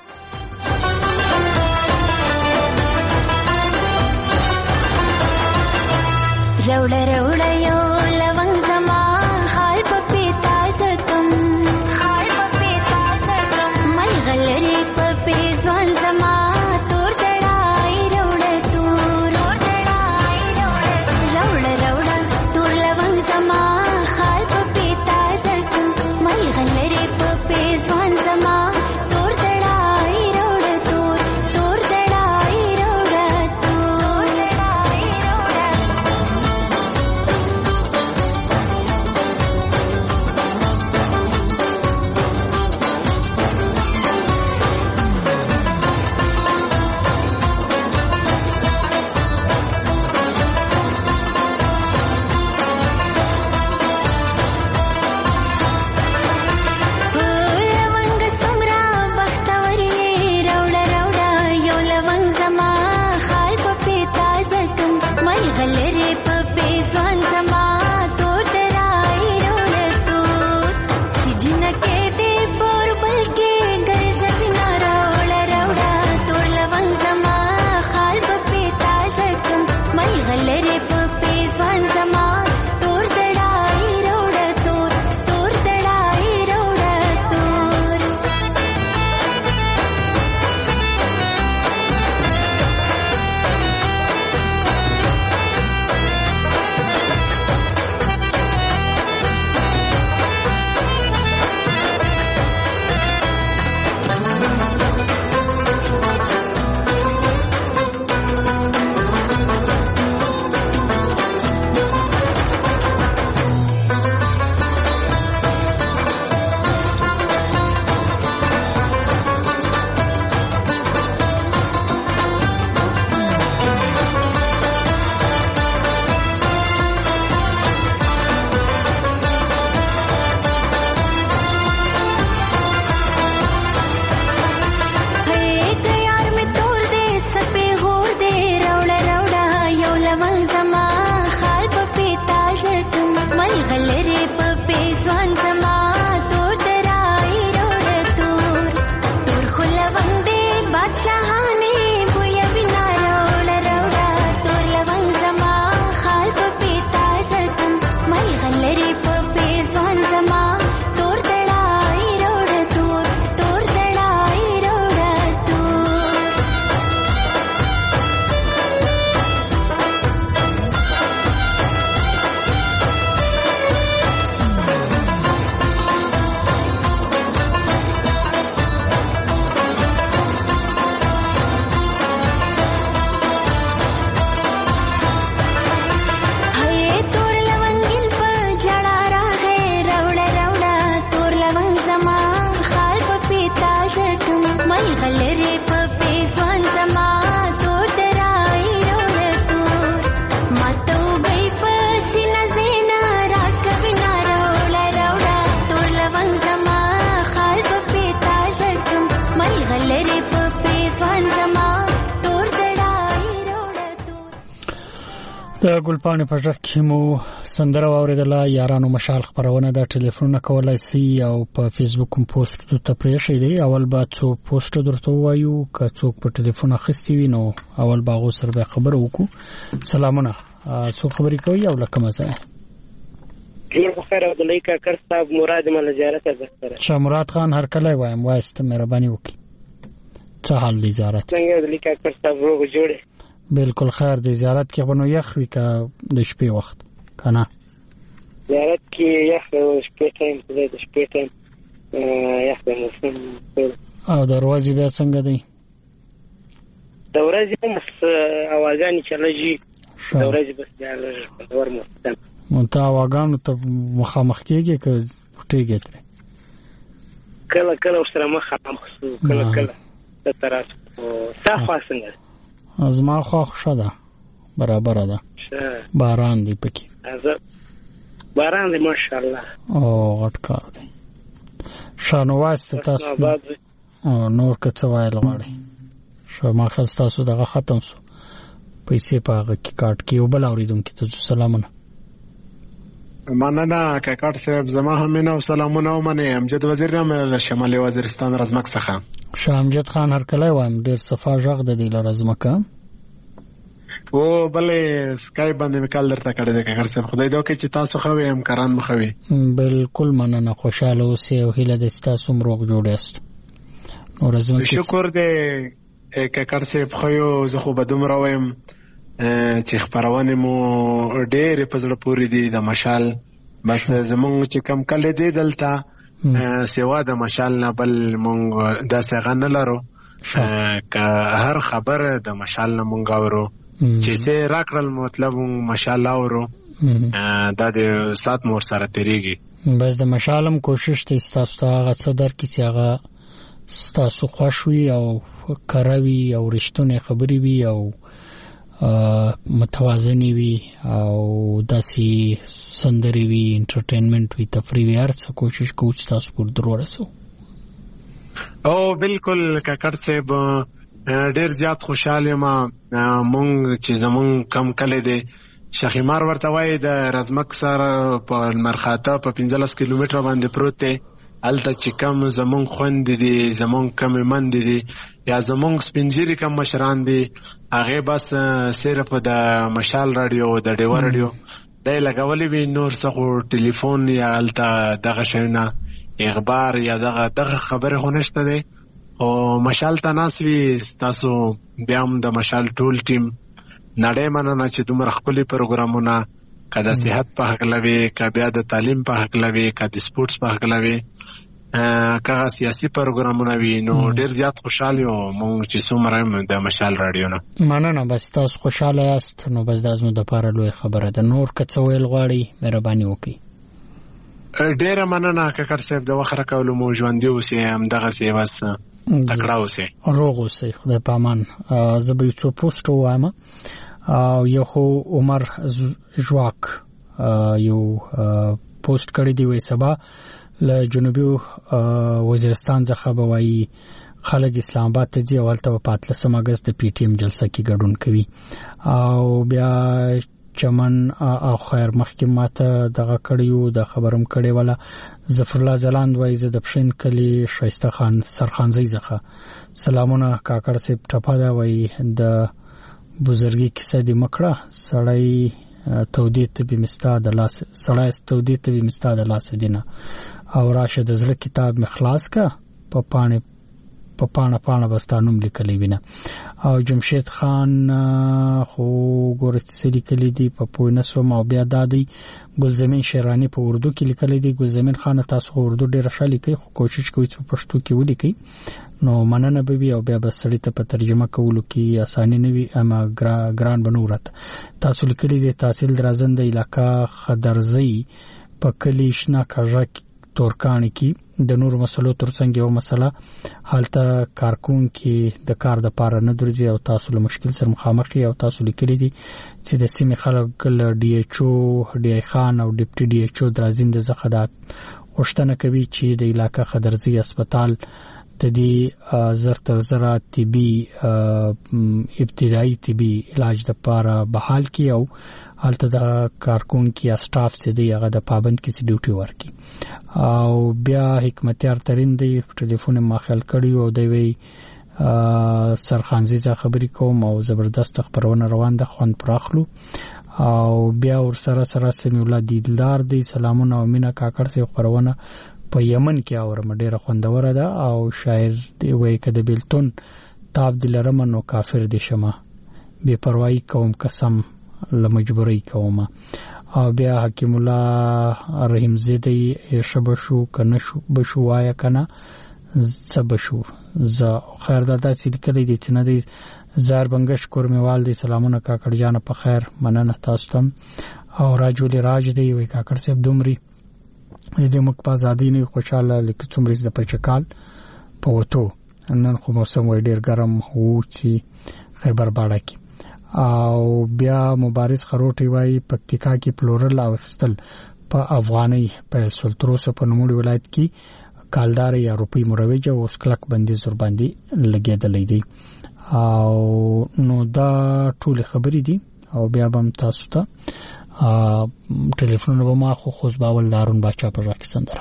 روڑا روڑا یو لونگ زما خال پپی تازکم خال پپی تازکم مل غلری پپی زوان زما تور دڑائی روڑا تور روڑا دڑائی روڑا روڑا روڑا تور لونگ زما خال پپی تازکم مل غلری پپی زوان زما تور دڑائی روڑا تور تور دڑائی روڑا تور دڑائی روڑا د ګلپانې په ځکه کې مو سندره واوریدله. یارانو مشال خبرونه د ټلیفون کولای سي او په فیسبوک هم پوسټ ته پرې شي دی. اول با څو پوسټ درته وایو که څوک په ټلیفون اخیستی وي نو اول باغو سره خبر وکړو. سلامونه څو خبرې کوي او لکه مزه ډیر بخیر عبد الله کا کر صاحب مراد مل زیارت زسره شاه مراد خان هر کله وایم واسته مهرباني وکړي. څه حال دی زیارت؟ څنګه عبد الله کا کر صاحب روغ جوړه؟ بالکل خیر دی. زیارت کې بنو یخ وی کا د شپې وخت کنه زیارت کې یخ د شپې ټایم د شپې ټایم یخ د موسم او د ورځې بیا څنګه دی؟ د ورځې مس اوازان چلېږي د ورځې بس د ور موسم مونته واغانو ته مخامخ کېږي که ټیګه تر کله کله سره مخامخ کله کله د تراس او صافه څنګه زما خو ښه ده برابر ده باران دی پکې باران دی ماشاءالله او غټ کار دی شانو واسطه تاسو او نور کڅ وایل غواړي شو ما خل تاسو دغه ختم سو پیسې پاغه کې کاټ کې او بل اوریدونکو ته سلامونه مننه کاکاټ صاحب زما هم نه سلامونه ومنه امجد وزیر رحم شمالي وزیرستان رزمک څخه شامجد خان هر کله وایم ډیر صفا ژغ د دی رزمکه او بلې سکای باندې وکال درته کړی دی کاکاټ صاحب خدای دې وکړي چې تاسو خو هم کاران مخوي بالکل مننه خوشاله اوسئ او هیله د تاسو مروغ جوړیاست نو رزمک شکر دې کاکاټ صاحب خو یو زه خو بدوم راویم چې خبرونه مو ډېر په زړه پورې دي د مشال بس زمونږ چې کم کله دی دلته سیوا د مشال نه بل مونږ داسې غن لرو که هر خبر د مشال نه مونږ اورو چې سه راکړل مطلب مشال اورو دا د سات مور سره تیریږي بس د مشالم کوشش ته تاسو ته هغه څه در کې چې هغه تاسو خوشوي او کاروي او رښتونه خبري وي او متوازنی وي او داسي سندري وي انټرټینمنت وي تفریح وي هر څه کوشش کوو چې تاسو پر درو رسو او بالکل کاکړ صاحب ډیر زیات خوشاله ما مونږ چې زمون کم کله دي شخیمار ورته وای د رزمک سره په مرخاته په پنځلس کیلومتر باندې پروت دی الته چې کم زمون خوند دي زمون کم من دي یا زمون سپینجری کم مشران دي هغه بس صرف د مشال رادیو د ډیو رادیو دای لګولې وی نور څه ټلیفون یا الته دغه شنه اخبار یا دغه دغه خبره هونشته دي او مشال تناسوي تاسو بیا هم د مشال ټول ټیم نړۍ مننه چې دومره خپل پروګرامونه کدا صحت په حق لوي کبه د تعلیم په حق لوي کدا سپورتس په حق لوي کغه سیاسي پروګرامونه وی نو ډیر زیات خوشاله یو مونږ چې څومره د مشال رادیو نه مننه بس تاسو خوشاله یاست نو بس دازمو د پاره لوی خبره ده نور کڅ ویل غواړي مهرباني وکړئ ډیر مننه کاکړ صاحب د وخره کولو مو ژوند دی اوسې هم دغه سی بس تکړه اوسې روغ اوسې خدای پامان زه به څو پوسټ وایم او یو خو عمر جواک یو پوسټ کړی دی وای سبا له جنوبي وزیرستان څخه به وای خلک اسلام آباد ته ځي اول ته په اتلسم اگست د پی ټی ایم جلسه کې ګډون کوي او بیا چمن او خیر مخکې ماته دغه کړیو د خبرم کړي والا ظفر الله زلاند وای زه د پښین کلی شایسته خان سرخانزی ځخه سلامونه کاکړ صاحب ټپا دا وای د بزرګي کیسه دی مکړه سړی تودې ته به مستا د لاس سړی تودې ته به مستا د لاس دینه او راشه د زړه کتاب مخلاص کا په پانه په پانه پانه بستانوم لیکلی وینه او جمشید خان خو ګورڅ سری کلی دی په پوینه سوم او بیا دادی ګلزمین شیرانی په اردو کې لیکلی دی ګلزمین خان تاسو اردو ډیر ښه لیکي خو کوشش کوي چې پښتو کې ولیکي نو مننه به وي او بیا به سړی ته په ترجمه کولو کې اساني نه وي اما ګران بنورت تاسو لیکلی دی تحصیل درازند علاقہ خدرزی په کلی شنا کاژک تورکان کې د نور مسلو ترڅنګ یو مسله حالته کارکون کې د کار د پاره نه درځي او تاسو له مشکل سره مخامخ یو تاسو لیکلي دي چې د سیمې خلک ل ډي ایچ او ډي خان او ډیپټي ډي ایچ او درازند زخه د وشتنه کوي چې د علاقې خدرزي هسپتال د دې زر تر زر طبي ابتدایي طبي علاج د پاره بحال کی او حالته د کارکون کې استاف چې دی هغه د پابند کې ډیوټي ورکي او بیا حکمتیار ترين دی ټلیفون ما خل کړی او دی وی سرخانزي ځا خبرې کوم او زبردست خبرونه روان ده خوند پراخلو او بیا ور سره سره سمي الله دیدلار دی سلامونه او مینا کاکړ سي خبرونه په یمن کې اورم ډیره خوندوره ده او شاعر دی وای کده بیلتون تاب دلرم نو کافر دي شمه بے پروايي کوم قسم لمجبوري کوم او بیا حکیم الله رحیم زیدی شبشو کنه شو بشو وایا کنه سبشو ز خیر دادا چې کلی دي چې نه دي زار بنگش کورمیوال دي سلامونه کاکړ جان په خیر مننه تاسو تم او راجول راج دی وی کاکړ صاحب دومري دې مک په ازادي نه خوشاله لیک څومره د پچکال په وته نن خو موسم وای ډیر ګرم وو چې خیبر باړه کې. او بیا مبارز خروټي وای پکتیکا کې پلورل او خستل په افغاني په سلطروس په نوموړي ولایت کې کالدار یا روپی مروج او سکلک بندي زور باندې لګیدلې دي. او نو دا ټول خبرې دي او بیا هم تاسو ته ټلیفون به ما خو خوځ باول دارون بچا پر پاکستان درم.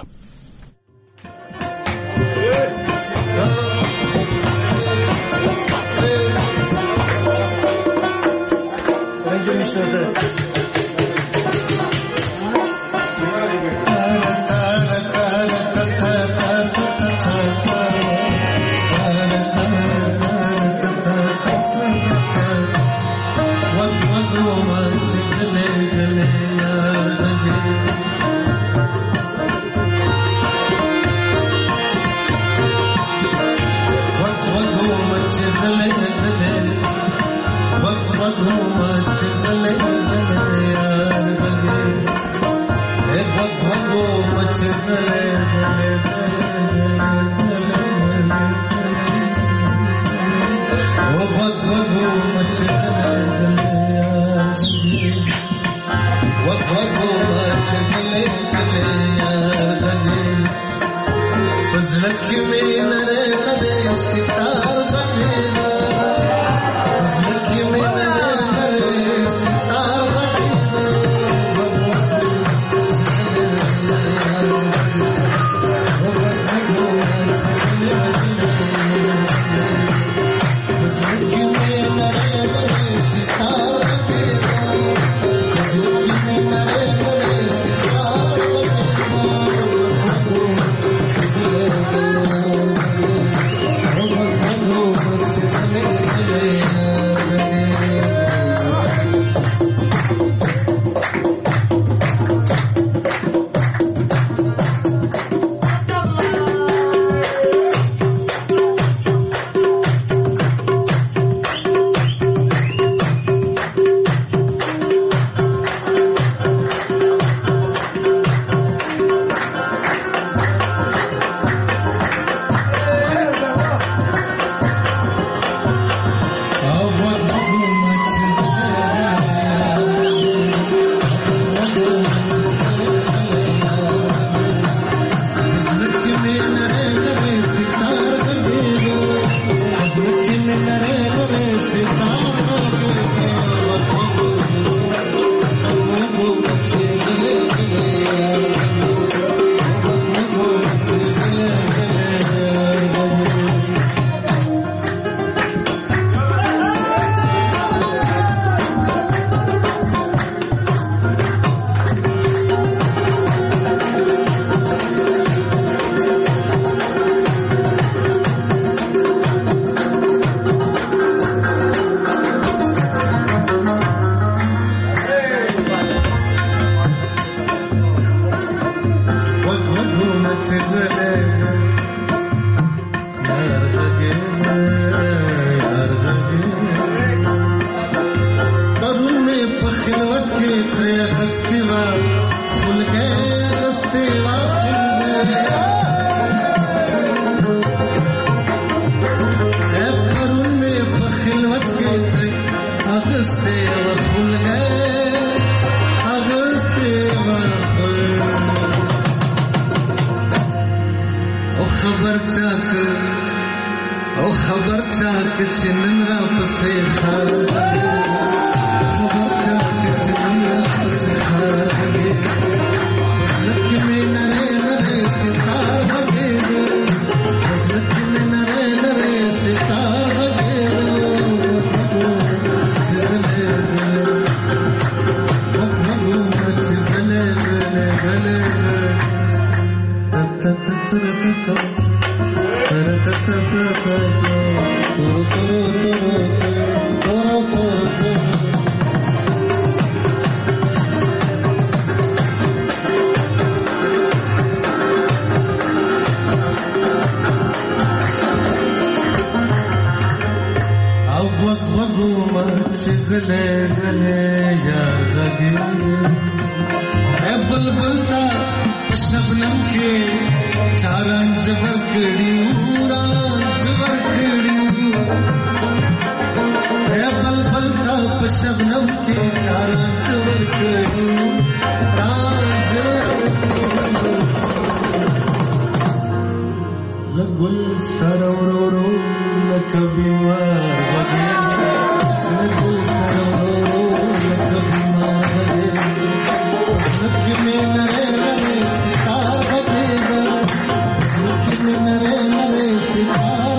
شبنم کې چارا څور کړو راز لګل سره ورو لکه بیمار وګړي لګل سره ورو لکه بیمار وګړي لکه مې نره نره ستار وګړي لکه مې نره نره ستار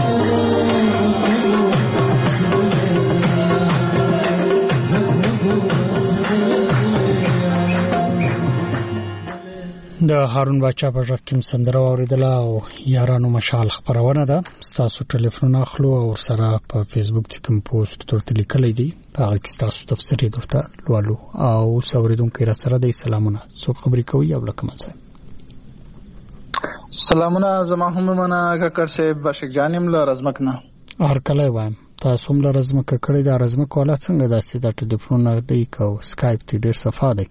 د هارون باچا په ژغ کې سندره اوریدله او یارانو مشال خبرونه ده. تاسو ټلیفون اخلو او سره په فیسبوک کې کوم پوسټ ترته لیکلی دی په هغه کې تاسو تفسیر درته لولو او سوریدونکو را سره د سلامونه سو خبرې کوي او لکه مڅه سلامونه زما هم منه ککړ صاحب بشک جانم له رزمکنه هر کله وایم تاسو هم له رزمکه کړی د رزمکه ولا څنګه داسې د ټلیفون دی کو سکایپ تی ډیر صفه دی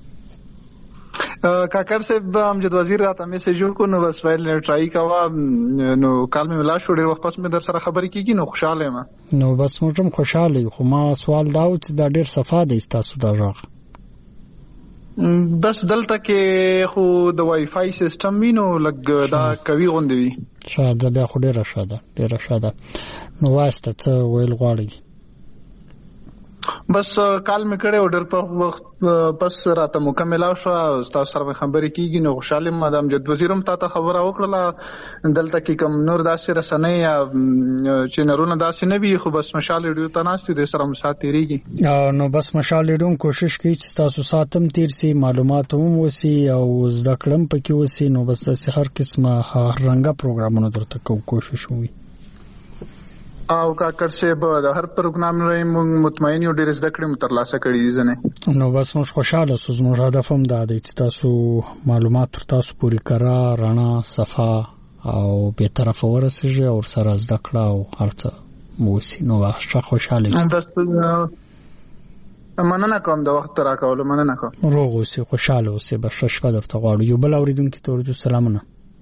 کاکر صاحب امجد وزیر راته میسج وکړ نو بس ویل ټرای کوا نو کال مې ولا شو ډیر وخت پس مې در سره خبرې کیږي نو خوشاله یم نو بس موږ هم خوشاله یو خو ما سوال دا و چې دا ډیر صفه دی تاسو دا ژغ بس دلته کې خو د وای فای سیستم وینو لګ دا کوي غوندوي شاید بیا خو ډیر شاده ډیر شاده نو واسطه څه ویل غواړي بس کال مې کړه او ډېر په وخت پس راته مکمل شو تاسو سره خبرې کیږي نو خوشاله مدام جد وزیرم ته خبره وکړه دلته کې کوم نور داسې رسنۍ یا چینرونه داسې نه وي خو بس مشال ډیو ته ناستې د سره مساتيريږي نو بس مشال ډیو کوشش کوي چې تاسو ساتم تیر سي معلومات هم وسی او زده کړم پکې وسی نو بس هر قسمه هر رنګه پروګرامونه درته کوم کوشش وي او کاکر صاحب د هر پروګرام لري موږ مطمئن یو ډیر زده کړې مترلاسه کړې دي ځنه نو بس موږ خوشاله سو زموږ هدف هم دا دی چې تاسو معلومات تر تاسو پوری کرا رانا صفا او به طرف ورسېږي او سره زده کړه او هرڅه موسی نو واښه خوشاله بس مننه کوم د وخت راکول مننه کوم روغ اوسې خوشاله اوسې بشش په درته غواړو یو بل اوریدونکو ته ورته سلامونه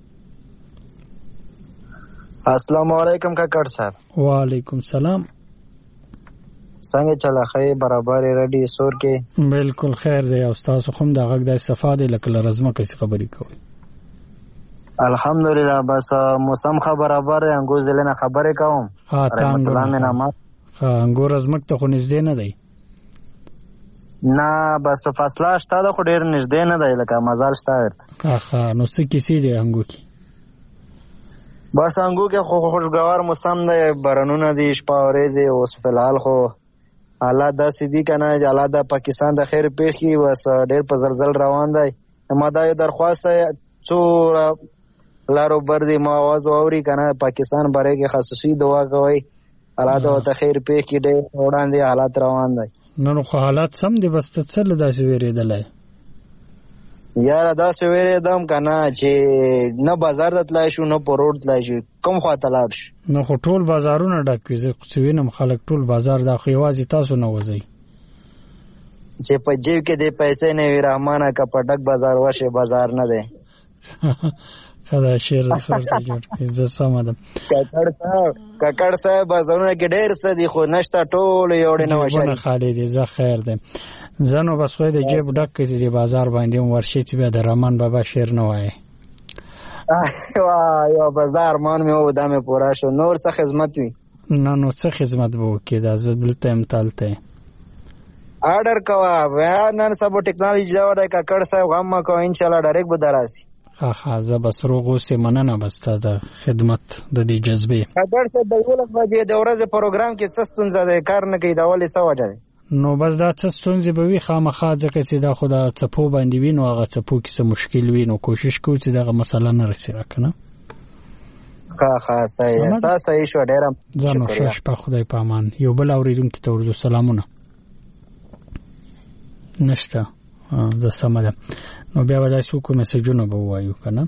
السلام علیکم کاکړ صاحب وعلیکم سلام څنګه چلا خې برابر ریډي سور کې بالکل خیر دی او تاسو کوم د غږ د صفاده لکه رزمه کې خبرې کوي الحمدلله بس موسم خبر برابر دی انګور زلنه خبرې کوم رحمت الله مې نامه انګور رزمک ته خو نږدې نه دی نه بس فاصله شته د خو ډیر نږدې نه دی لکه مزال شته ورته اخا نو څه کیسې دی انګور کې بس انګو کې خو خوشگوار موسم دی بارانونه دي شپه ورځې اوس فلحال خو حالات داسې دي کنه چې حالات د پاکستان د خیر پیښې بس ډېر په زلزل روان دی ما دا یو درخواست څو لارو بر دي ما आवाज اوري کنه پاکستان باره کې خصوصي دعا کوي حالات د خیر پیښې ډېر وړاندې حالات روان دي نو خو حالات سم دي بس ته څه داسې ویریدلای یاره دا سویره دم کنه چې نه بازار ته تلای شو نه په روډ تلای شو کوم خواته لاړ شو نو خو ټول بازارونه ډک وي زه خو وینم خلک ټول بازار دا خو یوازې تاسو نه وځي چې په جیب کې دې پیسې نه وي رحمانه کا په ډک بازار واشه بازار نه دی خدا شیر خرته جوړ کې زه سمادم ککړ صاحب ککړ صاحب بازارونه کې ډېر څه دي خو نشته ټول یو ډېر نه وشه نه خالی دي زه خیر ده زنو بس وای د جیب ډک کې دی بازار باندې ورشي چې بیا د رحمان بابا شعر نه وای وای یو بازار مان مې و دمه پورا شو نور څه خدمت وی نه نو څه خدمت وو کې دا زدلته امتالته آرډر کوا بیا نن سبا ټیکنالوژي دا وای ککړ صاحب غم ما کو ان شاء الله ډایرکټ به دراسي ها ها زه بس روغو سه مننه بس ته د خدمت د دې جذبه ککړ صاحب د ولک بجې د ورځې پروګرام کې څه ستونزه ده کار نه کوي دا ولې څه وجه ده نو بس دا څه ستونزې به وي خامخا ځکه چې دا خو د څپو باندې وي نو هغه څپو کې څه مشکل وي نو کوشش کوو چې دغه مسله نه رسي راکنه ښه ښه صحیح صحیح صحیح شو ډېر ځانو شش په خدای په امان یو بل اوریدونکو ته ورته سلامونه نشته زه سمه نو بیا ودا څو کوم میسجونه به وایو کنه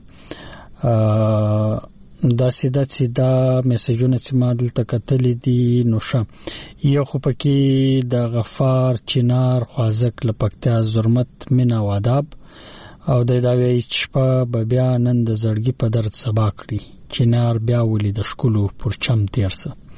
دا سیدا سیدا میسجونه چې ما دلته کتلې دي نو شه یو خو پکې د غفار چنار خوازک لپکتیا زرمت مینا واداب او د داوی چپا به بیا نن د زړګي په درد سبا کړی چنار بیا ولې د شکولو پرچم تیرسه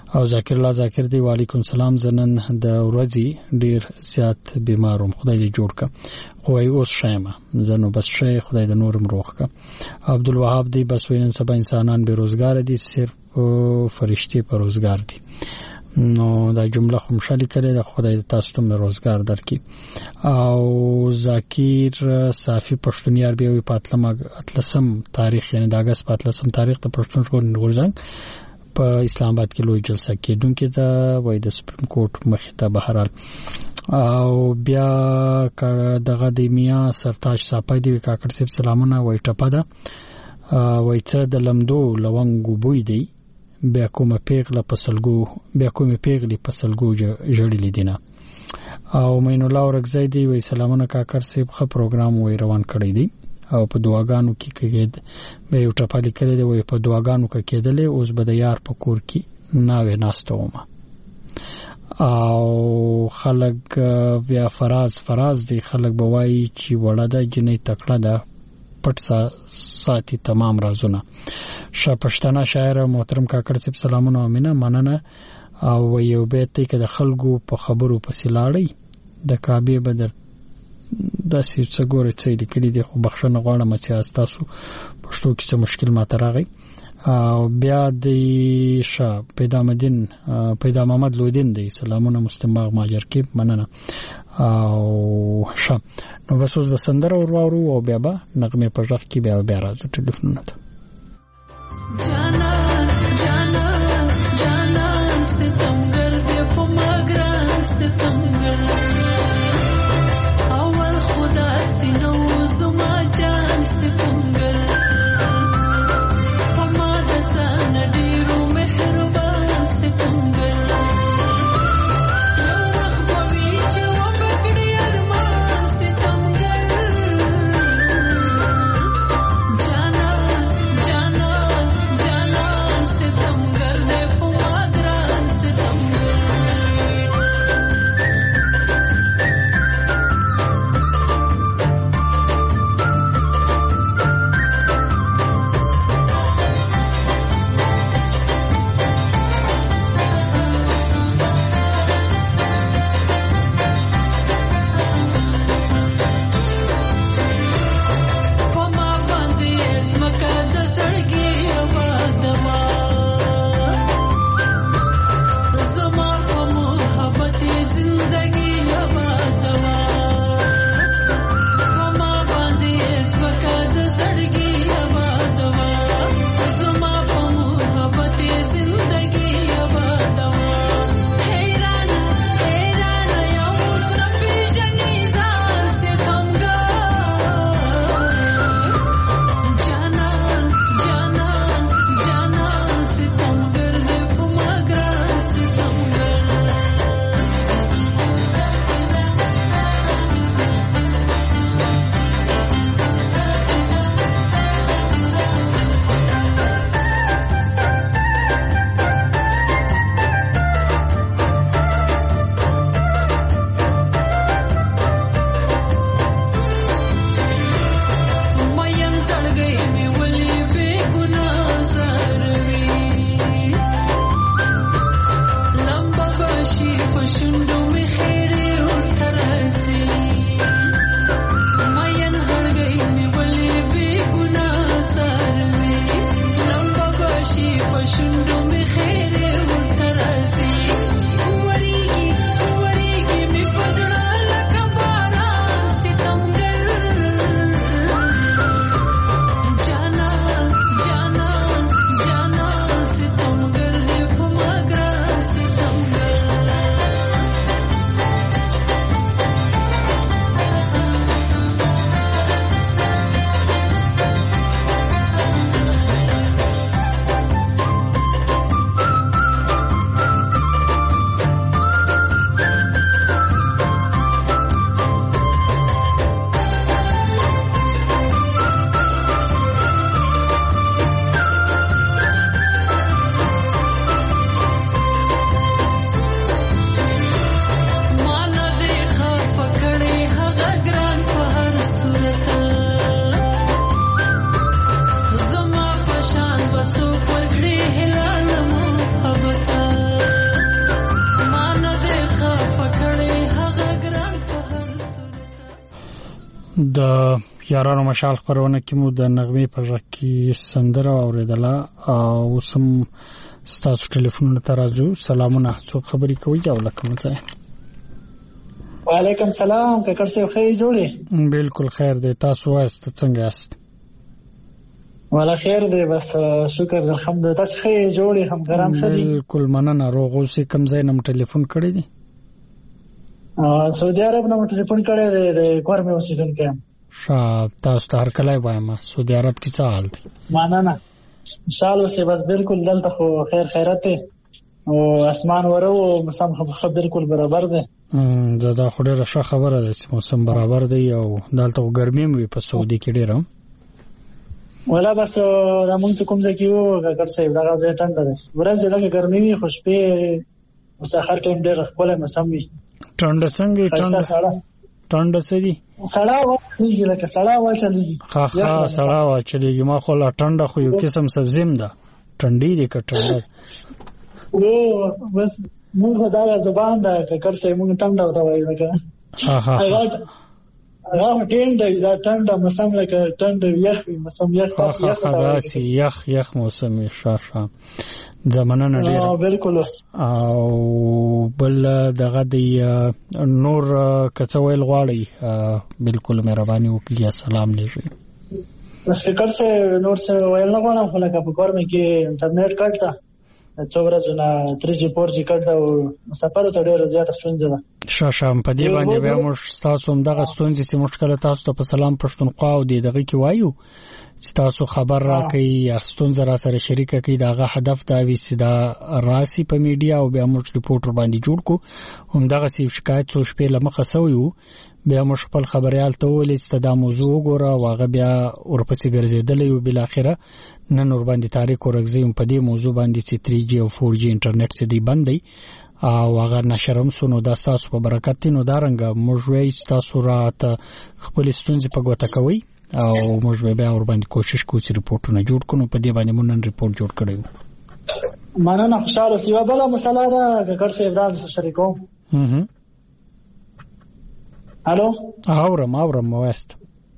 او ذاکر الله ذاکر دی وعلیکم سلام زنن د ورځي ډیر زیات بیماروم خدای دې جوړ کا خو ای اوس شایمه زنو بس شای خدای دې نورم روغ کا عبد الوهاب دی بس وینن سبا انسانان بیروزګار دي صرف فرشتي پر روزګار دي نو دا جمله خو مشالي کړي د خدای تاسو ته روزګار درکې او ذاکر صافي پښتونیار به وي پاتلم اتلسم تاریخ یعنی د اگست پاتلسم تاریخ ته پښتون ورځنګ په اسلام آباد کې لوی جلسه کېدونکې ده وای د سپریم کورټ مخې ته بهرال او بیا دغه د میا سرتاج صاحب دی کاکړ صاحب سلامونه وای ټپه ده وای څه د لمدو لونګو بوی دی بیا کومه پیغله پسلګو بیا کومه پیغلی پسلګو جوړلې دینه او مین الله ورغزی دی وای سلامونه کاکړ صاحب خه پروګرام وای روان کړی دی او په دعاګانو کې کېد به یو ټپالي کړی دی وای په دعاګانو کې کېدلې اوس به د یار په کور کې ناوې ناستومه او خلک بیا فراز فراز دی خلک بوای چې وړه ده جنې تکړه ده پټ ساتي تمام رازونه شپشتنه شاعر محترم کاکړ صاحب سلامونه امینه مننه او یو بیت دی کې د خلکو په خبرو پسې لاړی د کعبه بدر دا څه څګورې څه لیکلي دي خو بخښنه غواړم چې تاسو پښتو کې څه مشکل ماته راغی او بیا د شاه پیدا مدین پیدا محمد لودین دی سلامونه مستماغ ماجر کې مننه او شه نو بس اوس بسندر او ورو او بیا به نغمه په ځخ کې بیا بیا راځو ټلیفون ته جانا جانا جانا ستمګر دې په مګران ستمګر اول خدا سينو زما جان ستمګر په ما د ځان ډیرو مهربان ستمګر یو وخت وی چې وبکړی ارمان ستمګر جانا جانا جانا ستمګر دې په مګران ستمګر پما باندې زمکه د سړګي آبادوا زما په محبت زندگی آبادوا پما باندې زمکه د سړګي آبادوا زما په محبت زندگی آبادوا حیران حیران یو سپی جنې ځان ستمګر جانا جانا جانا ستمګر دې په مګران ستمګر مین زړګي مې ولي بے ګناه زروي لمبا بشي په شونډو مې خیرې ورته راسي مین زړګي مې ولي بے ګناه زروي لمبا بشي په شونډو مې خیرې ورته راسي وریږي وریږي مې په زړه لکه باران ستمګر جانا جانا جانا ستمګر دې په مګران ستمګر د یارانو مشال خبرونه کې مو د نغمې په ځای کې سندره اوریدله او سم ستاسو ټلیفون ته راځو. سلامونه، څوک خبرې کوي او لکه ځای؟ وعلیکم سلام، ککړ صاحب خیر جوړې؟ بالکل خیر دی، تاسو وایست څنګه یاست؟ والا خیر دی، بس شکر الحمدلله. تاسو خیر جوړې؟ هم ګرام خدي؟ بالکل مننه. روغ اوسې؟ کوم ځای نه ټلیفون کړی دی؟ سعودي عرب نه ټلیفون کړی دی، د کورمه اوسیدونکو یم. ښه، تاسو ته هرکلی وایم. سعودي عرب کې څه حال دی؟ مننه، خوشحال اوسې. بس بالکل دلته خو خیر خیرت دی او اسمان وره او موسم خو بالکل برابر دی. زه دا خو ډېره ښه خبره ده چې موسم برابر دی او دلته خو ګرمي هم وي په سعودي کې ډېره. ولا بس دا مونږ کوم ځای کې وو ککړ صاحب، دغه ځای ټنډه دی، ورځې لږه ګرمي وي خو شپې او سهار ټایم ډېر ښکلی موسم وي. ټنډه څنګه؟ ټنډه ټنډه څه دي؟ سړه واچلېږي، لکه سړه واچلېږي. ښه ښه سړه واچلېږي. ما خو لا ټنډه خو یو قسم سبزي هم ده، ټنډې دي که ټنډه؟ او بس مونږ دا زبان ده ککړ صاحب، مونږ ټنډه ورته وایو. لکه هغه ټنډه دا ټنډه موسم، لکه ټنډه یخ وي موسم، یخ تاسو یخ داسې یخ یخ موسم وي. ښه ښه زمانه ډېره. بالکل. او بل دغه د نور که څه ویل غواړئ بالکل مهرباني وکړئ، سلام لېږئ. بس ککړ صاحب نور څه ویل نه غواړم، خو لکه په کور مې کې انټرنیټ کټ ده، څو ورځو نه تھری جي فور جي کټ ده او سفر ته ډېره زیاته ستونزه ده. ښه ښه په دې باندې بیا موږ ستاسو همدغه ستونزې چې موږ کله تاسو ته په سلام پښتونخوا او دې دغه کې وایو چې تاسو خبر راکړئ یا ستونزه را سره شریکه کړئ، د هغه هدف دا وي چې دا راسي په میډیا او بیا موږ ریپورټ ورباندې جوړ کړو. همدغسې یو شکایت څو شپې له مخه سوی وو، بیا موږ خپل خبریال ته وویل چې دا موضوع وګوره او هغه بیا ورپسې ګرځېدلی و. بالاخره نن ورباندې تاریخ ورګزی په دې موضوع باندې چې تھری جي او فور جي انټرنیټ چې دی بند دی او هغه نشر هم سو، نو دا ستاسو په برکت دی. نو دارنګه موږ وایو چې تاسو راته خپلې ستونزې په ګوته کوئ او موږ بیا ورباندې کوشش کوو چې ریپورټونه جوړ کړو. نو په دې باندې موږ نن ریپورټ جوړ کړی و. مننه، خوشحاله اوسئ. یوه بله مسله ده ککړ صاحب، دا درسره شریکوم. الو اورم اورم وایست.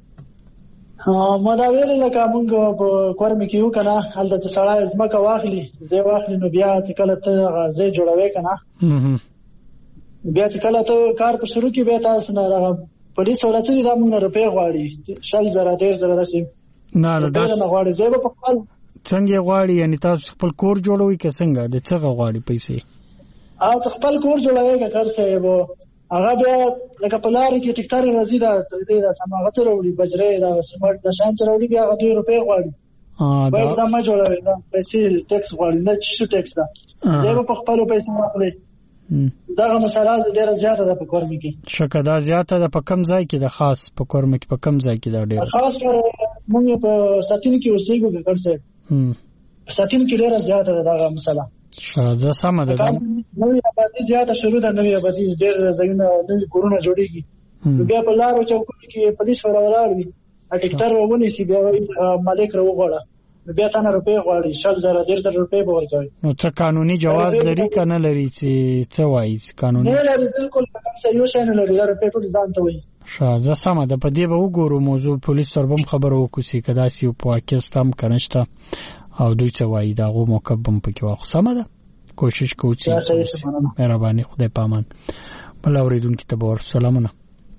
ما دا ویل لکه مونږ په کور مې کې یو که نه، هلته چې سړی ځمکه واخلي ځای واخلي نو بیا چې کله ته ځای جوړوې که نه، بیا چې کله ته کار په شروع کې بیا تاسو نه دغه پولیس ولا څه دي دا مونږ نه روپۍ غواړي، شل زره دېرش زره داسې نه نه غواړي. ځای به په خپل څنګه غواړي؟ یعنې تاسو خپل کور جوړوئ که څنګه؟ د څه غواړي پیسې؟ او ته خپل کور جوړوې ککړ صاحب، هغه بیا لکه په لارې کې ټکټر راځي دا دې دا سماغه ته راوړي، بجرې دا سمارټ د شان ته راوړي، بیا هغه دوی روپۍ غواړي. باید دا ما جوړوي، دا پیسې ټیکس غواړي، نه چې ټیکس ده ځای به په خپلو پیسو واخلي. دغه مسله ډېره زیاته ده په کورمې کې. شکه دا زیاته ده په کم ځای کې ده؟ خاص په کورمې کې په کم ځای کې ده ډېره؟ خاص مونږ په ساتین کې اوسېږو ککړ صاحب، په ساتین کې ډېره زیاته ده دغه مسله. زه سمه ده نوې آبادي زیاته شروع ده، نوې آبادي ډېر ځایونه نوې کورونه جوړېږي، بیا په لارو چوکونو کې پولیس ور ولاړ وي، ټکټر ونیسي، بیا مالک راوغواړه، بیا تا نه روپۍ غواړي، شل زره دېرش زره روپۍ به ورکوي. نو څه قانوني جواز لري که نه لري چې څه وایي قانوني؟ نه لري، بالکل یو شی نه لري، دا روپۍ ټول ځان ته وایي. ښه زه سمه ده، په دې به وګورو موضوع پولیس سره به هم خبره وکړو چې که داسې یو په واقع شته هم که نشته او دوی څه وایي د هغو موقف به هم پکې واخلو. سمه ده، کوشش کوو چې مهرباني خدای په امان. بل اورېدونکي ته به ورسو. سلامونه.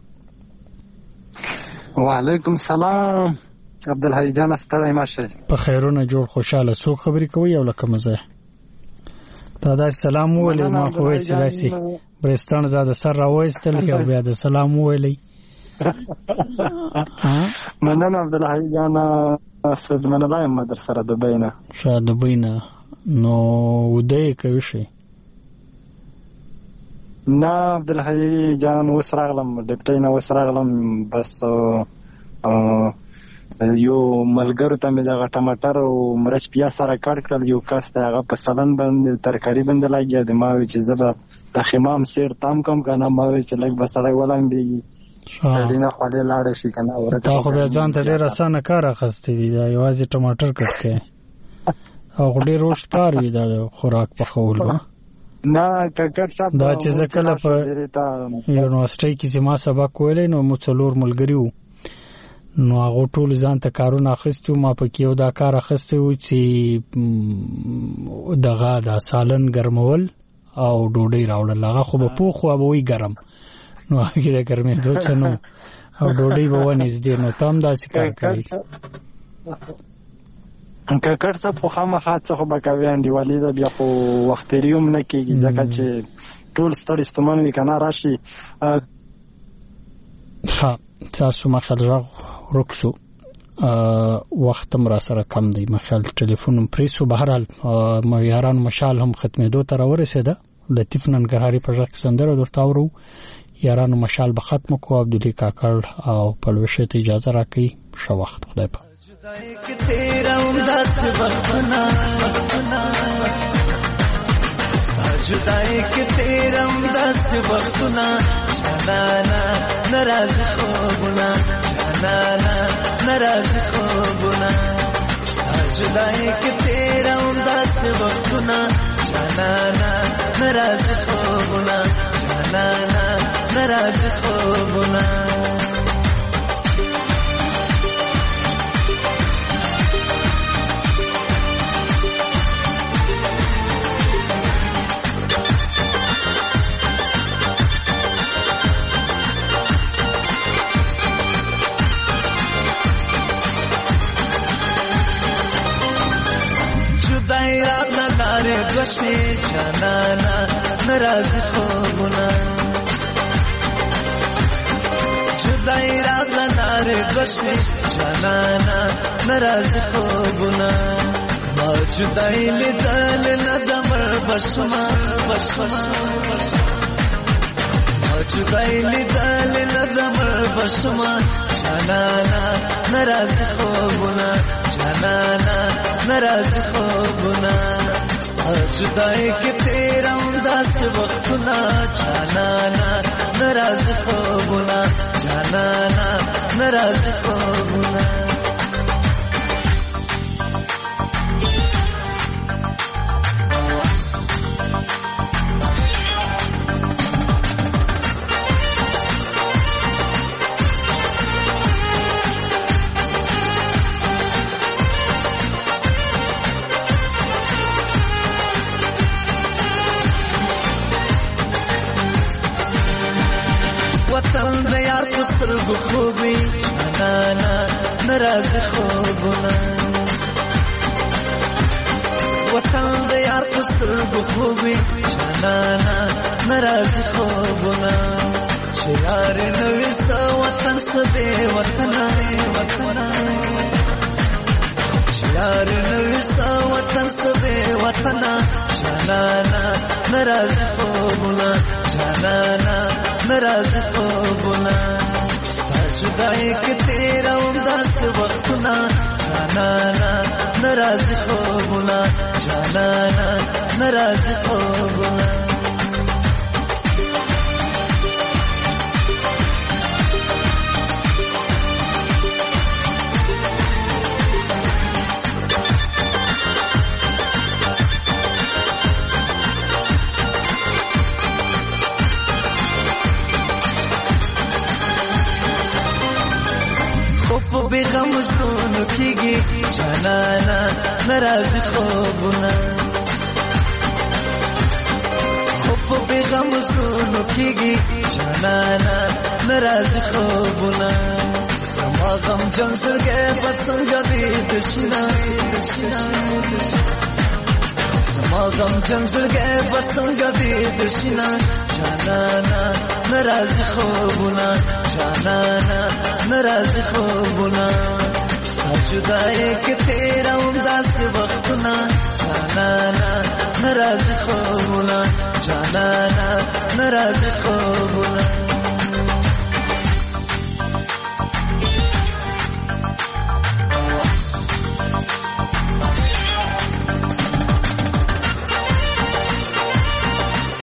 وعلیکم سلام عبدالحی جان، ستړی مه شئ. په خیرونه جوړ خوشحاله. څوک خبرې کوي او له کومه ځایه؟ تا داسې سلام وویلی، ما خو وایي چې داسې برستان زاده سر راوایستل او بیا د سلام وویلی. مننه عبدالحی جان، صد مننه یم در سره دبۍ نه. ښه دبۍ نه. نو وده یې کوي شي؟ نه عبدالحی جان، اوس راغلم ډپټۍ نه، اوس راغلم. بس یو ملګرو ته مې دغه ټماټر او مرچ پیاز سره کړ کړل، یو کس ته هغه په سلن باندې ترکاري باندې لګیا دی. ما وی چې زه به د خمام سیر تام کوم که نه، ما وی چې لږ به سړی ولمبېږي، سړي نه خولې لاړه شي که نه. تا خو بیا ځان ته ډېر اسانه کار اخیستی دی، دا یوازې ټماټر کټ کوې او ډېر اوږد کار وي دا د خوراک پخولو. نه ککړ صاحب، دا چې زه کله په یونیورسټۍ کې چې ما سبق ویلی نو مو څلور ملګري وو نو هغه ټول ځان ته کارونه اخیستو ما پکې یو دا کار اخیستو چې دغه د سالن ګرمول او ډوډۍ راوړل هغه خو به پوخ او به وي ګرم نو هغه د ګرمې دوه څنو او ډوډۍ به ونیږدې نو تام داسې کار کوي ککړ څه په خامخا څه خو به کوي انډیوالي ده بیا خو وخت تېري هم نه کېږي ځکه چې ټول ستړي ستومن وي که نه راشي ښه تاسو مخال غږ ورک شو وخت هم را سره کم دی مخال ټلیفون هم پرې شو بهرحال یارانو مشال هم ختمېدو ته راورسېده لطیف ننګرهاري په غږ کې سندره درته اورو یارانو مشال به ختم کو عبدالله کاکړ او پلوشه ته اجازه راکړي ښه وخت خدای په جدائی کے تیرا امداز وقتنا جانانا ناراض خوبنا جانانا ناراض خوبنا جدائی کے تیرا امداز وقتنا جانانا ناراض خوبنا جانانا ناراض خوبنا دوشی جانانا ناراض خوبنا جدائی رات نار دوشی جانانا ناراض خوبنا ما جدائی لیدل ندمر بشما بشما ما جدائی لیدل ندمر بشما جانانا ناراض خوبنا جانانا ناراض خوبنا جدائی کے تیرا امداز وقتنا جانانا ناراض خوبنا جانانا ناراض خوبنا خوبی جانانا ناراض خوبنا وطن د یار پستر خوبی جانانا ناراض خوبنا چې یار نوست وطن سبه وطن وطن چې یار نوست وطن سبه وطن جانانا ناراض خوبنا جانانا ناراض خوبنا جدائی کے تیرا امداز وقتنا جانانا ناراض خوبنا جانانا ناراض خوبنا بیغم زنو کیگی جانانا ناراض خوبنا خوب بیغم زنو کیگی جانانا ناراض خوبنا سما غم جنسر کے پسنگ بید شنا سما غم جنسر کے پسنگ بید شنا جانانا ناراض خوبنا جانانا ناراض خوبنا جدائی کے تیرا امداز وقتنا جانانا ناراض خوبنا جانانا ناراض خوبنا